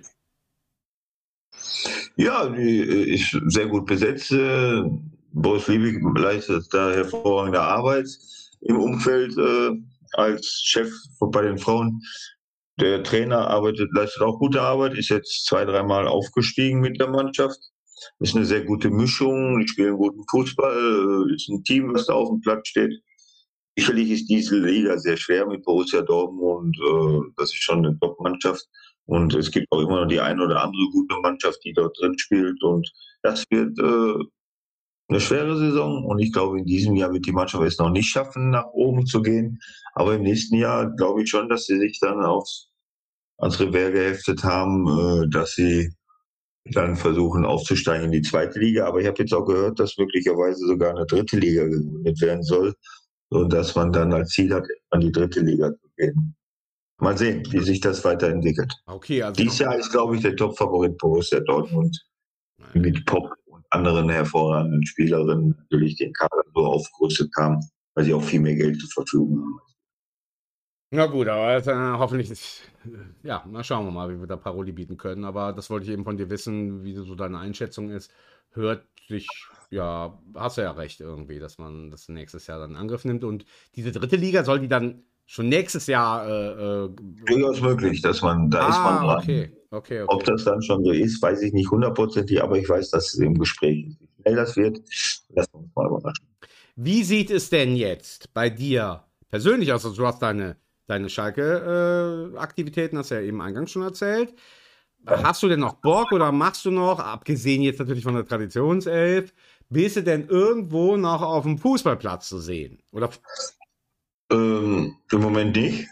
Ja, die ist sehr gut besetzt. Boris Liebig leistet da hervorragende Arbeit im Umfeld als Chef bei den Frauen. Der Trainer leistet auch gute Arbeit, ist jetzt 2-3 Mal aufgestiegen mit der Mannschaft. Ist eine sehr gute Mischung, die spielen guten Fußball, ist ein Team, was da auf dem Platz steht. Sicherlich ist diese Liga sehr schwer mit Borussia Dortmund, das ist schon eine Top-Mannschaft. Und es gibt auch immer noch die eine oder andere gute Mannschaft, die dort drin spielt. Und das wird eine schwere Saison. Und ich glaube, in diesem Jahr wird die Mannschaft es noch nicht schaffen, nach oben zu gehen. Aber im nächsten Jahr glaube ich schon, dass sie sich dann ans Revers geheftet haben, dass sie dann versuchen aufzusteigen in die zweite Liga. Aber ich habe jetzt auch gehört, dass möglicherweise sogar eine dritte Liga gegründet werden soll, sodass man dann als Ziel hat, an die dritte Liga zu gehen. Mal sehen, wie sich das weiterentwickelt. Okay, also Dieses Jahr ist, glaube ich, der Top-Favorit Borussia Dortmund mit Pop und anderen hervorragenden Spielerinnen natürlich den Kader so aufgerüstet haben, weil sie auch viel mehr Geld zur Verfügung haben. Na gut, aber hoffentlich, na schauen wir mal, wie wir da Paroli bieten können. Aber das wollte ich eben von dir wissen, wie so deine Einschätzung ist. Hört sich, ja, hast du ja recht irgendwie, dass man das nächstes Jahr dann in Angriff nimmt. Und diese dritte Liga, soll die dann schon nächstes Jahr durchaus möglich, dass man, da ist man dran. Okay. Ob das dann schon so ist, weiß ich nicht hundertprozentig, aber ich weiß, dass es im Gespräch ist. Wie schnell das wird, lassen wir uns mal überraschen. Wie sieht es denn jetzt bei dir persönlich aus? Also du hast deine Schalke-Aktivitäten, hast du ja eben eingangs schon erzählt. Hast du denn noch Bock oder machst du noch, abgesehen jetzt natürlich von der Traditionself, bist du denn irgendwo noch auf dem Fußballplatz zu sehen? Oder? Im Moment nicht,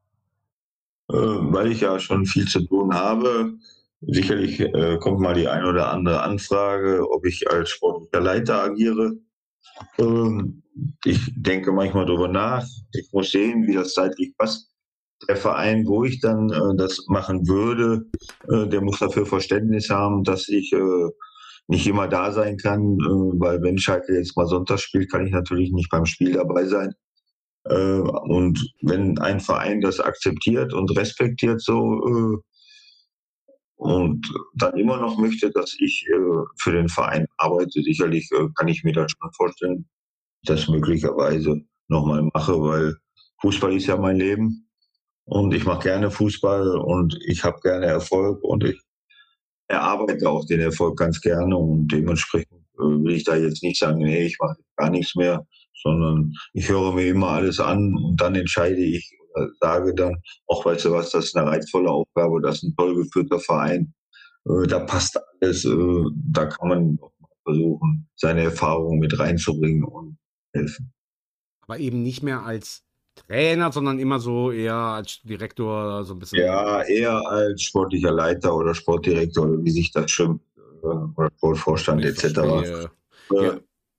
weil ich ja schon viel zu tun habe. Sicherlich kommt mal die ein oder andere Anfrage, ob ich als sportlicher Leiter agiere. Ich denke manchmal darüber nach. Ich muss sehen, wie das zeitlich passt. Der Verein, wo ich dann das machen würde, der muss dafür Verständnis haben, dass ich nicht immer da sein kann, weil wenn Schalke jetzt mal Sonntag spielt, kann ich natürlich nicht beim Spiel dabei sein. Und wenn ein Verein das akzeptiert und respektiert so, und dann immer noch möchte, dass ich für den Verein arbeite, sicherlich kann ich mir das schon vorstellen, dass ich das möglicherweise nochmal mache, weil Fußball ist ja mein Leben und ich mache gerne Fußball und ich habe gerne Erfolg und ich erarbeite auch den Erfolg ganz gerne und dementsprechend will ich da jetzt nicht sagen, nee, ich mache gar nichts mehr, sondern ich höre mir immer alles an und dann entscheide ich oder sage dann, auch weißt du was, das ist eine reizvolle Aufgabe, das ist ein toll geführter Verein, da passt alles, da kann man auch mal versuchen, seine Erfahrungen mit reinzubringen und helfen. Aber eben nicht mehr als Trainer, sondern immer so eher als Direktor, so ein bisschen. Ja, eher als sportlicher Leiter oder Sportdirektor oder wie sich das schimpft, oder Sportvorstand Ich etc. verstehe. Ja.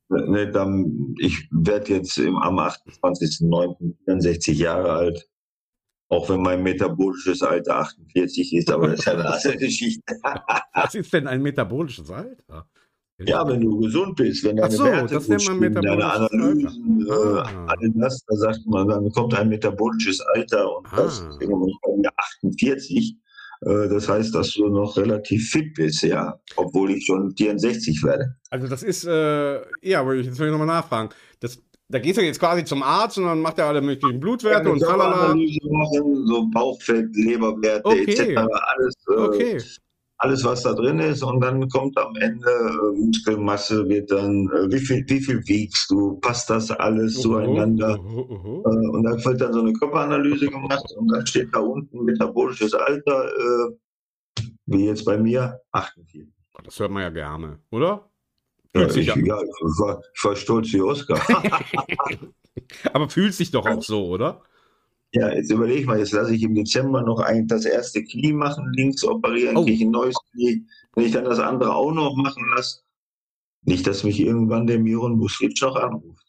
Ich werde jetzt am 28.09. 64 Jahre alt, auch wenn mein metabolisches Alter 48 ist, aber das ist eine andere Geschichte. Was ist denn ein metabolisches Alter? Ja, wenn du gesund bist, wenn deine Ach so, Werte das gut nennt man stimmen, deine metabolisches Analysen, Alter. all das, da sagt man, dann kommt ein metabolisches Alter und das ist irgendwann bei mir 48. Das heißt, dass du noch relativ fit bist, ja, obwohl ich schon 64 werde. Also das ist, ja, aber jetzt will ich nochmal nachfragen. Da gehst du jetzt quasi zum Arzt und dann macht er alle möglichen Blutwerte Eine und tralala. Körperanalyse machen, so Bauchfett, Leberwerte Okay. etc. Alles, Okay. alles, was da drin ist. Und dann kommt am Ende Muskelmasse, wird dann, wie viel wiegst du, passt das alles zueinander? Und dann wird dann so eine Körperanalyse gemacht und dann steht da unten metabolisches Alter, wie jetzt bei mir, 48. Das hört man ja gerne, oder? Ja, Fühlt sich ich war stolz wie Oskar. aber fühlt sich doch auch so, oder? Ja, jetzt überleg mal, jetzt lasse ich im Dezember noch das erste Knie machen, links operieren, Oh. kriege ich ein neues Knie. Wenn ich dann das andere auch noch machen lasse, nicht, dass mich irgendwann der Miron Buslic noch anruft.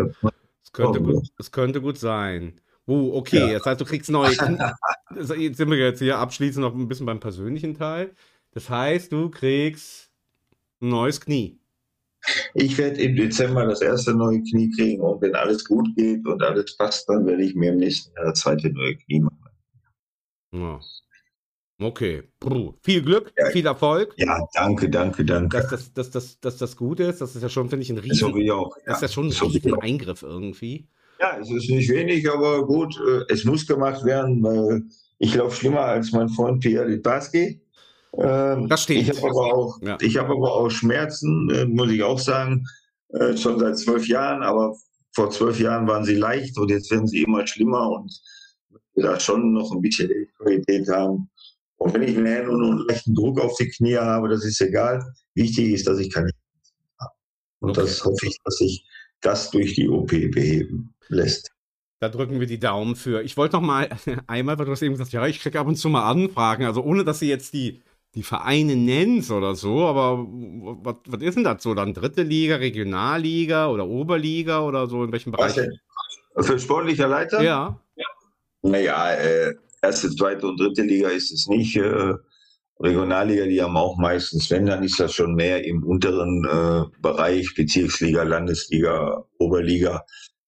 Das könnte gut sein. Okay, Ja. das heißt, du kriegst neue Knie. Jetzt sind wir jetzt hier abschließend noch ein bisschen beim persönlichen Teil. Das heißt, du kriegst ein neues Knie. Ich werde im Dezember das erste neue Knie kriegen und wenn alles gut geht und alles passt, dann werde ich mir im nächsten Jahr das zweite neue Knie machen. Ja. Okay. Viel Glück, Ja. viel Erfolg. Ja, danke. Dass das gut ist, das ist ja schon, finde ich, ein riesen, So wie auch. das ist ja schon ein so wie riesen auch. Eingriff irgendwie. Ja, es ist nicht wenig, aber gut, es muss gemacht werden, weil ich laufe schlimmer als mein Freund Pierre Littbarski. Das stimmt. Ich habe aber auch Schmerzen, muss ich auch sagen, schon seit 12 Jahren, aber vor 12 Jahren waren sie leicht und jetzt werden sie immer schlimmer und wir da schon noch ein bisschen Qualität haben. Und wenn ich nachher nur einen leichten Druck auf die Knie habe, das ist egal. Wichtig ist, dass ich keine Schmerzen habe. Und das hoffe ich, dass sich das durch die OP beheben lässt. Da drücken wir die Daumen für. Ich wollte noch mal einmal, weil du hast eben gesagt, ja, ich kriege ab und zu mal Anfragen, also ohne, dass sie jetzt die Vereine nennst oder so, aber was ist denn das so? Dann dritte Liga, Regionalliga oder Oberliga oder so, in welchem Bereich? Was denn? Für sportlicher Leiter? Ja. Naja, erste, zweite und dritte Liga ist es nicht. Regionalliga, die haben auch meistens, wenn, dann ist das schon mehr im unteren Bereich, Bezirksliga, Landesliga, Oberliga,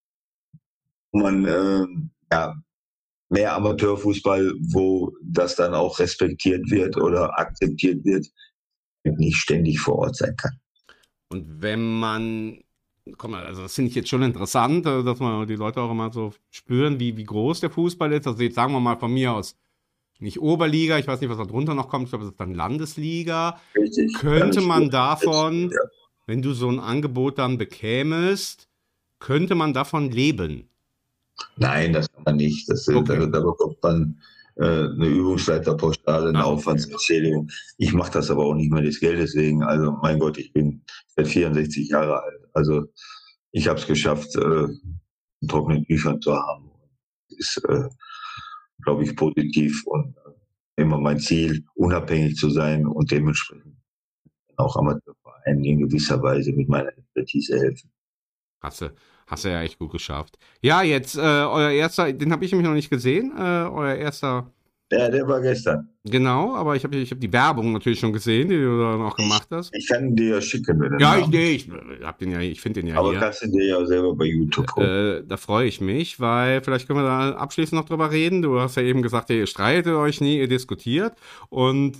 wo man mehr Amateurfußball, wo das dann auch respektiert wird oder akzeptiert wird, nicht ständig vor Ort sein kann. Und wenn man, guck mal, also das finde ich jetzt schon interessant, dass man die Leute auch immer so spüren, wie groß der Fußball ist. Also jetzt sagen wir mal von mir aus, nicht Oberliga, ich weiß nicht, was da drunter noch kommt, ich glaube, das ist dann Landesliga. Richtig. Könnte Ganz man gut. davon, Ja. wenn du so ein Angebot dann bekämest, könnte man davon leben? Nein, das kann man nicht. Okay. Da bekommt man eine Übungsleiterpauschale, eine Okay. Aufwandserzählung. Ich mache das aber auch nicht mehr des Geldes wegen. Also mein Gott, ich bin seit 64 Jahre alt. Also ich habe es geschafft, trockene Tücher zu haben. Ist, glaube ich, positiv und immer mein Ziel, unabhängig zu sein und dementsprechend auch Amateurvereinen in gewisser Weise mit meiner Expertise helfen. Hast du ja echt gut geschafft. Ja, jetzt euer erster, den habe ich nämlich noch nicht gesehen, euer erster, Ja, der war gestern. genau, aber ich hab die Werbung natürlich schon gesehen, die du dann auch gemacht hast. Ich kann dir ja schicken, wenn du Ja, den ich hab den ja, ich finde den ja Aber hier. kannst du dir ja selber bei YouTube gucken. Da freue ich mich, weil vielleicht können wir da abschließend noch drüber reden. Du hast ja eben gesagt, ihr streitet euch nie, ihr diskutiert. Und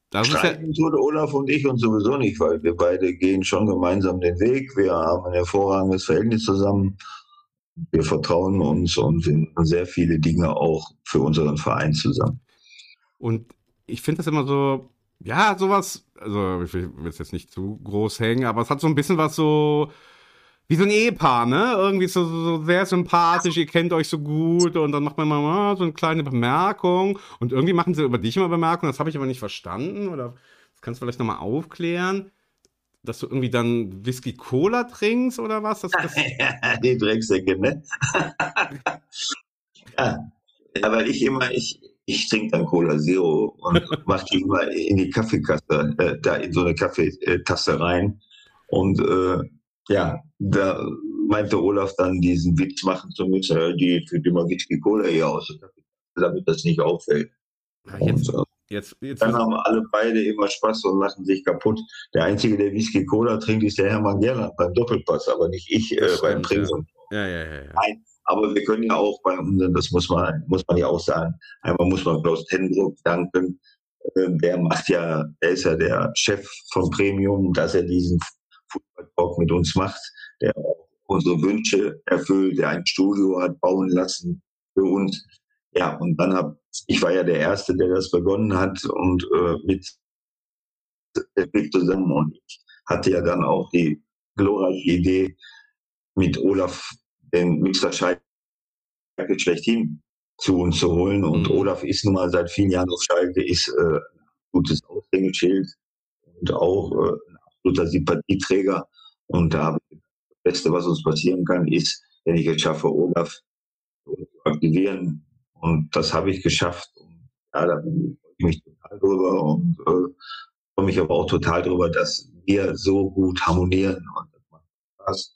Das ist ja, Streiten tut Olaf und ich uns sowieso nicht, weil wir beide gehen schon gemeinsam den Weg. Wir haben ein hervorragendes Verhältnis zusammen. Wir vertrauen uns und wir machen sehr viele Dinge auch für unseren Verein zusammen. und ich finde das immer so, ja, sowas, also ich will es jetzt nicht zu groß hängen, aber es hat so ein bisschen was so, wie so ein Ehepaar, ne? Irgendwie so sehr sympathisch, ihr kennt euch so gut und dann macht man mal so eine kleine Bemerkung und irgendwie machen sie über dich immer Bemerkungen, das habe ich aber nicht verstanden oder das kannst du vielleicht nochmal aufklären, dass du irgendwie dann Whisky-Cola trinkst oder was? Das Die Drecksäcke, ne? Ja, weil ich trinke dann Cola Zero und mache die immer in die Kaffeekasse, da in so eine Kaffeetasse rein. Und ja, da meinte Olaf dann, diesen Witz machen zu müssen, die führt immer Whisky Cola hier aus, damit das nicht auffällt. jetzt, Und jetzt dann haben alle beide immer Spaß und lachen sich kaputt. Der Einzige, der Whisky Cola trinkt, ist der Hermann Gerland beim Doppelpass, aber nicht ich beim Trinken. ja. Nein, aber wir können ja auch bei unseren, das muss man ja auch sagen, einmal muss man Klaus Tenbrook danken, der ist ja der Chef von Premium, dass er diesen Fußballtalk mit uns macht, der auch unsere Wünsche erfüllt, der ein Studio hat bauen lassen für uns. Ja, und ich war ja der Erste, der das begonnen hat und mit zusammen und ich hatte ja dann auch die glorreiche Idee, mit Olaf den Mixer Schalke schlechthin zu uns zu holen. Und Olaf ist nun mal seit vielen Jahren auf Schalke, ist ein gutes Aushängeschild und auch ein absoluter Sympathieträger. Und da habe ich das Beste, was uns passieren kann, ist, wenn ich es schaffe, Olaf zu aktivieren. Und das habe ich geschafft. Und ja, da bin ich mich total drüber und freue mich aber auch total drüber, dass wir so gut harmonieren. Und das macht Spaß.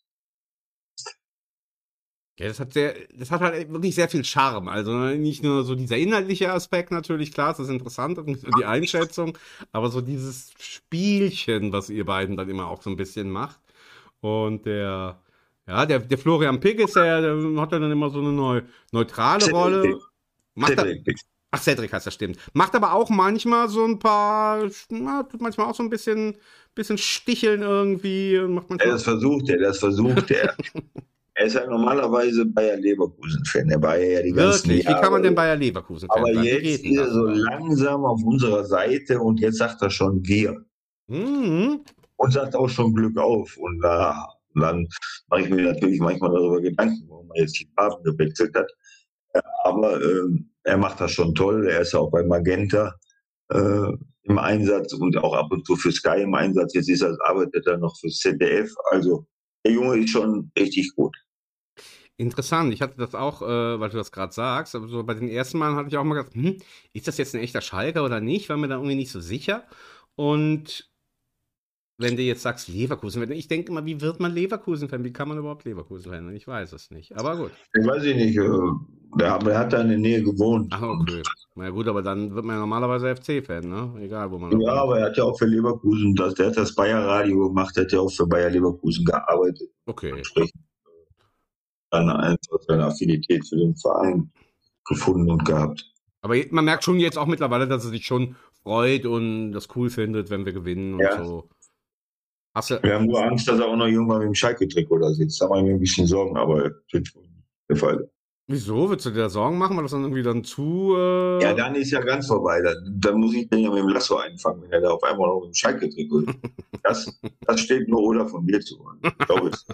Ja, das hat halt wirklich sehr viel Charme. Also nicht nur so dieser inhaltliche Aspekt natürlich, klar, das ist interessant, die Einschätzung, aber so dieses Spielchen, was ihr beiden dann immer auch so ein bisschen macht. Und der Florian Pick ist der hat dann immer so eine neutrale Rolle. Cedric heißt das, stimmt. Macht aber auch manchmal so ein paar, tut manchmal auch so ein bisschen sticheln irgendwie. Das versucht er. Er ist ja normalerweise Bayer Leverkusen-Fan. Er war ja die ganzen Wirklich? Jahre. Wie kann man denn Bayer Leverkusen-Fan Aber sein? jetzt ist er so langsam auf unserer Seite und jetzt sagt er schon wir. Mhm. Und sagt auch schon Glück auf. Und dann mache ich mir natürlich manchmal darüber Gedanken, warum er jetzt die Farben gewechselt hat. Aber er macht das schon toll. Er ist ja auch bei Magenta im Einsatz und auch ab und zu für Sky im Einsatz. Jetzt arbeitet er noch fürs ZDF. Also der Junge ist schon richtig gut. Interessant, ich hatte das auch, weil du das gerade sagst, aber so bei den ersten Malen hatte ich auch mal gedacht, ist das jetzt ein echter Schalker oder nicht? War mir da irgendwie nicht so sicher. Und wenn du jetzt sagst Leverkusen, ich denke immer, wie wird man Leverkusen-Fan? Wie kann man überhaupt Leverkusen-Fan? Ich weiß es nicht, aber gut. Ich weiß nicht, der hat da in der Nähe gewohnt. Ach, okay. Na gut, aber dann wird man ja normalerweise FC-Fan, ne? Egal, wo man. Ja, aber er hat ja auch für Leverkusen, der hat das Bayer-Radio gemacht, hat ja auch für Bayer Leverkusen gearbeitet. Okay. Entsprechend dann einfach seine Affinität für den Verein gefunden und gehabt. Aber man merkt schon jetzt auch mittlerweile, dass er sich schon freut und das cool findet, wenn wir gewinnen und so. Wir haben nur Angst, dass er auch noch irgendwann mit dem Schalke-Trikot da sitzt. Da machen wir ein bisschen Sorgen, aber das wird schon der Fall. Wieso? Willst du dir da Sorgen machen, weil das dann irgendwie dann zu... Ja, dann ist ja ganz vorbei. Dann muss ich den ja mit dem Lasso einfangen, wenn er da auf einmal noch mit dem Schalke-Trikot ist. Das steht nur Olaf von mir zu. Ich glaube es.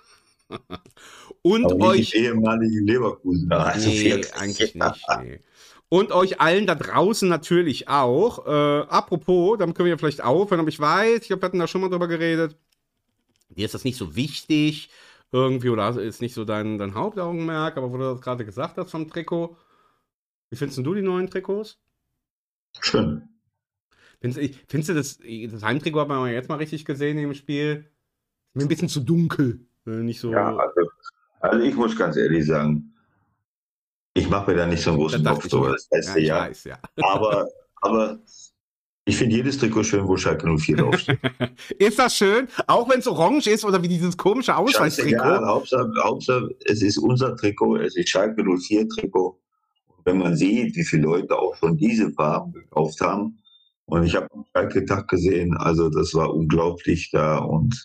Und aber euch... ehemalige Leverkusen. Also nee, eigentlich nicht. Nee. Und euch allen da draußen natürlich auch. Apropos, damit können wir ja vielleicht aufhören, aber ich glaube, wir hatten da schon mal drüber geredet. Dir ist das nicht so wichtig, irgendwie, oder ist nicht so dein Hauptaugenmerk, aber wo du das gerade gesagt hast vom Trikot. Wie findest du die neuen Trikots? Schön. Findest du das Heimtrikot hat man jetzt mal richtig gesehen im Spiel? Mir ein bisschen zu dunkel. Nicht so. Ja, also ich muss ganz ehrlich sagen, ich mache mir da nicht so einen großen Kopf drüber, das erste Jahr. Weiß, ja. Aber ich finde jedes Trikot schön, wo Schalke 04 draufsteht. Ist das schön? Auch wenn es orange ist oder wie dieses komische Ausweichstrikot? Hauptsache, es ist unser Trikot, es ist Schalke 04 Trikot. Und wenn man sieht, wie viele Leute auch schon diese Farben gekauft haben Und ich habe am Schalke-Tag gesehen, also das war unglaublich da. Und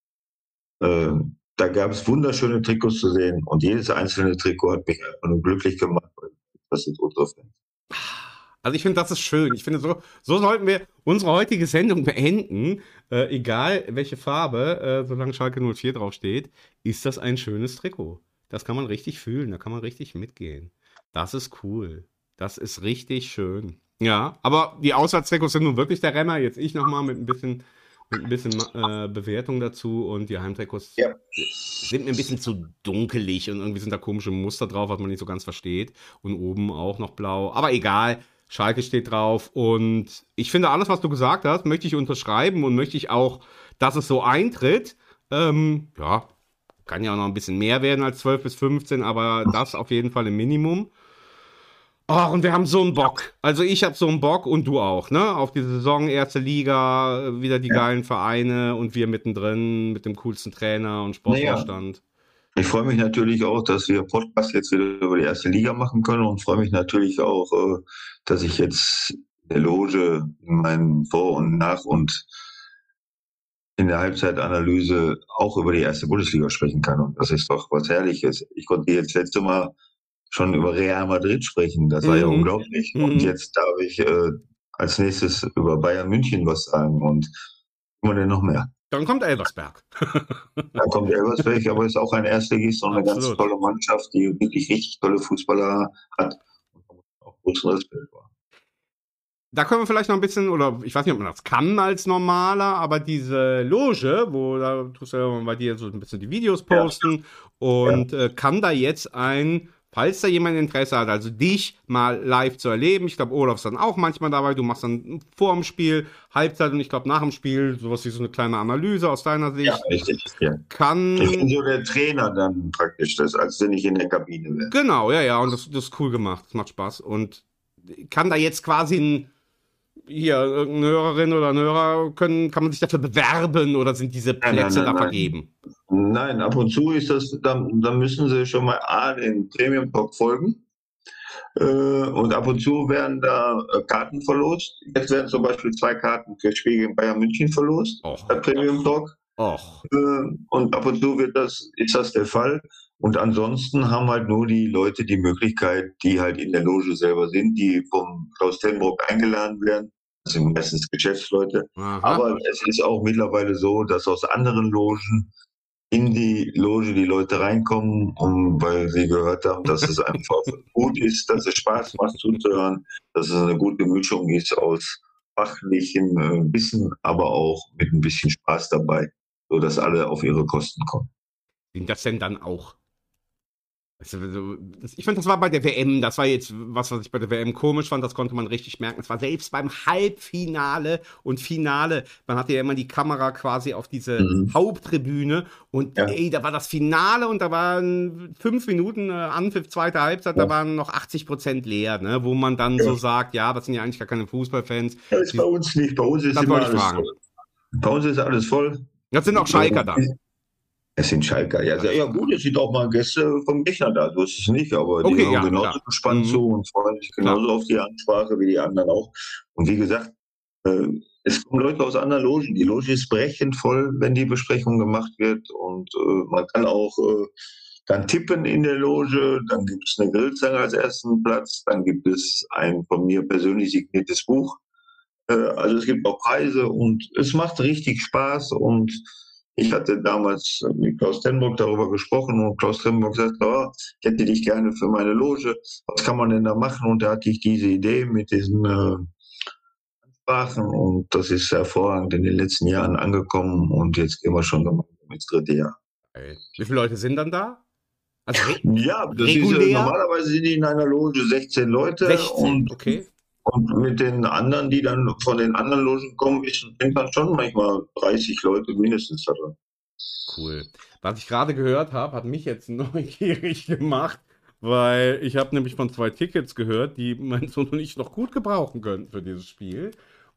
da gab es wunderschöne Trikots zu sehen. Und jedes einzelne Trikot hat mich einfach nur glücklich gemacht. Das sind unsere Fans. Also ich finde, das ist schön. Ich finde, so sollten wir unsere heutige Sendung beenden. Egal welche Farbe, solange Schalke 04 draufsteht, ist das ein schönes Trikot. Das kann man richtig fühlen, da kann man richtig mitgehen. Das ist cool. Das ist richtig schön. Ja, aber die Auswärtstrikots sind nun wirklich der Renner. Jetzt ich nochmal mit ein bisschen Bewertung dazu. Und die Heimtrikots sind mir ein bisschen zu dunkelig und irgendwie sind da komische Muster drauf, was man nicht so ganz versteht. Und oben auch noch blau. Aber egal. Schalke steht drauf und ich finde, alles, was du gesagt hast, möchte ich unterschreiben und möchte ich auch, dass es so eintritt. Ja, kann ja auch noch ein bisschen mehr werden als 12 bis 15, aber das auf jeden Fall im Minimum. Oh, und wir haben so einen Bock. Also ich habe so einen Bock und du auch, ne? Auf die Saison, erste Liga, wieder die geilen Vereine und wir mittendrin mit dem coolsten Trainer und Sportvorstand. Ich freue mich natürlich auch, dass wir Podcast jetzt wieder über die erste Liga machen können und freue mich natürlich auch, dass ich jetzt in der Loge in meinen Vor- und Nach- und in der Halbzeitanalyse auch über die erste Bundesliga sprechen kann. Und das ist doch was Herrliches. Ich konnte jetzt letzte Mal schon über Real Madrid sprechen. Das war ja unglaublich. Und jetzt darf ich als nächstes über Bayern München was sagen und immer denn noch mehr. Dann kommt Elversberg. Dann kommt Elversberg, aber ist auch ein Erstligist und eine ganz tolle Mannschaft, die wirklich richtig tolle Fußballer hat und auch großen Respekt war. Da können wir vielleicht noch ein bisschen, oder ich weiß nicht, ob man das kann als Normaler, aber diese Loge, wo da tust du ja bei dir so ein bisschen die Videos posten und kann da jetzt falls da jemand Interesse hat, also dich mal live zu erleben. Ich glaube, Olaf ist dann auch manchmal dabei. Du machst dann vor dem Spiel, Halbzeit und ich glaube nach dem Spiel sowas wie so eine kleine Analyse aus deiner Sicht. Ja, richtig. Ja. Ich bin so der Trainer dann praktisch, als wenn ich in der Kabine wäre. Genau, ja, und das ist cool gemacht. Das macht Spaß. Und kann da jetzt quasi irgendeine Hörerin oder ein Hörer, kann man sich dafür bewerben oder sind diese Plätze da vergeben? Nein, ab und zu ist das, dann müssen sie schon mal den Premium Talk folgen. Und ab und zu werden da Karten verlost. Jetzt werden zum Beispiel 2 Karten für Spiel gegen Bayern München verlost. Bei Premium Talk. Und ab und zu ist das der Fall. Und ansonsten haben halt nur die Leute die Möglichkeit, die halt in der Loge selber sind, die vom Klaus Tenbrock eingeladen werden. Das sind meistens Geschäftsleute. Aha. Aber es ist auch mittlerweile so, dass aus anderen Logen in die Loge die Leute reinkommen, weil sie gehört haben, dass es einfach gut ist, dass es Spaß macht zuzuhören, dass es eine gute Mischung ist aus fachlichem Wissen, aber auch mit ein bisschen Spaß dabei, sodass alle auf ihre Kosten kommen. Sind das denn dann auch? Ich fand, das war bei der WM, das war jetzt was ich bei der WM komisch fand, das konnte man richtig merken. Es war selbst beim Halbfinale und Finale, man hatte ja immer die Kamera quasi auf diese Haupttribüne und da war das Finale und da waren 5 Minuten Anpfiff, zweite Halbzeit, da waren noch 80% leer, ne, wo man dann so sagt, das sind ja eigentlich gar keine Fußballfans. Das ist bei uns nicht, bei uns ist immer alles voll. Bei uns ist alles voll. Das sind auch Schalker da. Es sind Schalker, ja gut, es sind auch mal Gäste vom Rechner da, so ist es nicht, aber die hören genauso gespannt zu und freuen sich genauso auf die Ansprache wie die anderen auch. Und wie gesagt, es kommen Leute aus anderen Logen, die Loge ist brechend voll, wenn die Besprechung gemacht wird und man kann auch dann tippen in der Loge, dann gibt es eine Grillzange als ersten Platz, dann gibt es ein von mir persönlich signiertes Buch, also es gibt auch Preise und es macht richtig Spaß und ich hatte damals mit Klaus Tenbrock darüber gesprochen und Klaus Tenbrock sagte, ich hätte dich gerne für meine Loge. Was kann man denn da machen? Und da hatte ich diese Idee mit diesen Ansprachen und das ist hervorragend in den letzten Jahren angekommen und jetzt gehen wir schon ins 3. Jahr. Wie viele Leute sind dann da? Also das ist normalerweise sind die in einer Loge 16 Leute 16, okay. Und mit den anderen, die dann von den anderen Logen kommen, sind dann schon manchmal 30 Leute mindestens da drin. Cool. Was ich gerade gehört habe, hat mich jetzt neugierig gemacht, weil ich habe nämlich von 2 Tickets gehört, die mein Sohn und ich noch gut gebrauchen könnten für dieses Spiel.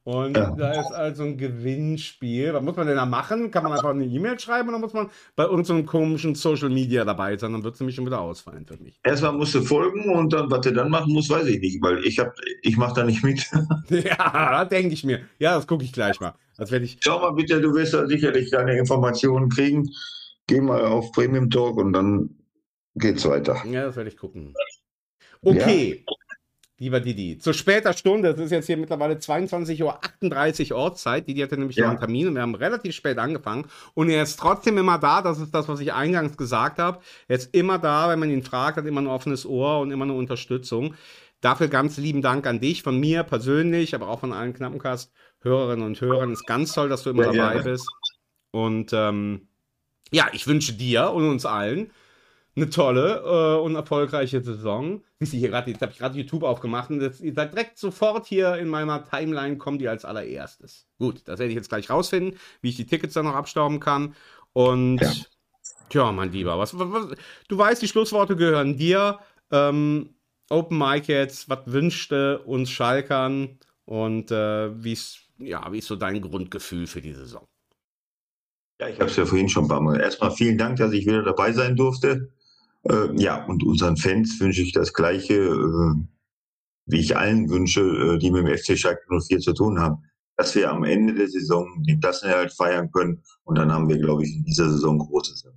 Und da ist also ein Gewinnspiel. Was muss man denn da machen? Kann man einfach eine E-Mail schreiben oder muss man bei irgendeinem komischen Social Media dabei sein? Dann wird es nämlich schon wieder ausfallen für mich. Erstmal musst du folgen und dann, was du dann machen musst, weiß ich nicht, weil ich mache da nicht mit. Ja, denke ich mir. Ja, das gucke ich gleich mal. Als wenn ich. Schau mal bitte, du wirst da sicherlich deine Informationen kriegen. Geh mal auf Premium Talk und dann geht's weiter. Ja, das werde ich gucken. Okay. Ja. Lieber Didi, zu später Stunde, es ist jetzt hier mittlerweile 22:38 Uhr Ortszeit, Didi hatte nämlich noch einen Termin und wir haben relativ spät angefangen und er ist trotzdem immer da, das ist das, was ich eingangs gesagt habe, er ist immer da, wenn man ihn fragt, hat immer ein offenes Ohr und immer eine Unterstützung. Dafür ganz lieben Dank an dich, von mir persönlich, aber auch von allen Knappencast-Hörerinnen und Hörern, ist ganz toll, dass du immer dabei bist und ja, ich wünsche dir und uns allen eine tolle und erfolgreiche Saison. Siehst du hier gerade, jetzt habe ich gerade YouTube aufgemacht und ihr seid direkt sofort hier in meiner Timeline, kommt ihr als allererstes. Gut, das werde ich jetzt gleich rausfinden, wie ich die Tickets dann noch abstauben kann. Und tja, mein Lieber, was, du weißt, die Schlussworte gehören dir. Open Mic jetzt, was wünschte uns Schalkern und wie ist so dein Grundgefühl für die Saison? Ja, ich habe es ja vorhin schon ein paar Mal. Erstmal vielen Dank, dass ich wieder dabei sein durfte. Und unseren Fans wünsche ich das Gleiche, wie ich allen wünsche, die mit dem FC Schalke 04 zu tun haben, dass wir am Ende der Saison den Klassenerhalt feiern können. Und dann haben wir, glaube ich, in dieser Saison große Saison.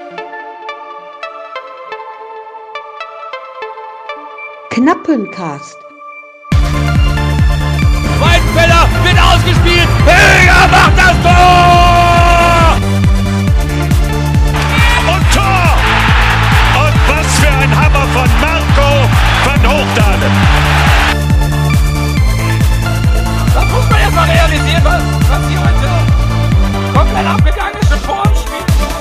Knappencast. Weidenfeller wird ausgespielt. Höger macht das Tor! Und Tor! Und was für ein Hammer von Marco van Hoogdalen. Das muss man jetzt mal realisieren, was hier heute komplett abgegangen ist vor dem Spiel.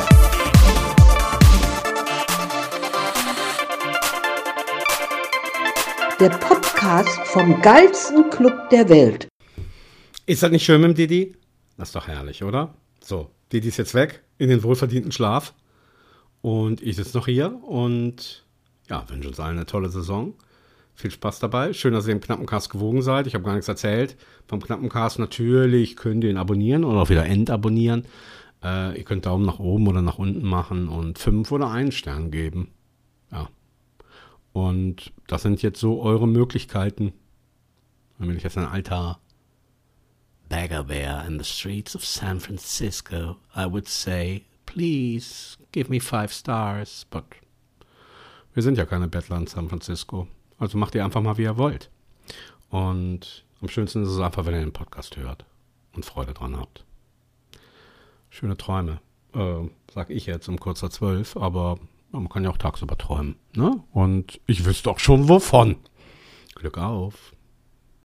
Der Podcast vom geilsten Club der Welt. Ist das nicht schön mit dem Didi? Das ist doch herrlich, oder? So, Didi ist jetzt weg in den wohlverdienten Schlaf. Und ich sitze noch hier und ja, wünsche uns allen eine tolle Saison. Viel Spaß dabei. Schön, dass ihr im Knappencast gewogen seid. Ich habe gar nichts erzählt. Vom Knappencast natürlich könnt ihr ihn abonnieren oder auch wieder entabonnieren. Ihr könnt Daumen nach oben oder nach unten machen und 5 oder 1 Stern geben. Ja. Und das sind jetzt so eure Möglichkeiten. Und wenn ich jetzt ein alter beggar bear in the streets of San Francisco, I would say, please give me 5 stars. But wir sind ja keine Bettler in San Francisco. Also macht ihr einfach mal, wie ihr wollt. Und am schönsten ist es einfach, wenn ihr den Podcast hört und Freude dran habt. Schöne Träume. Sag ich jetzt um kurz vor 12, aber man kann ja auch tagsüber träumen. Ne? Und ich wüsste auch schon wovon. Glück auf.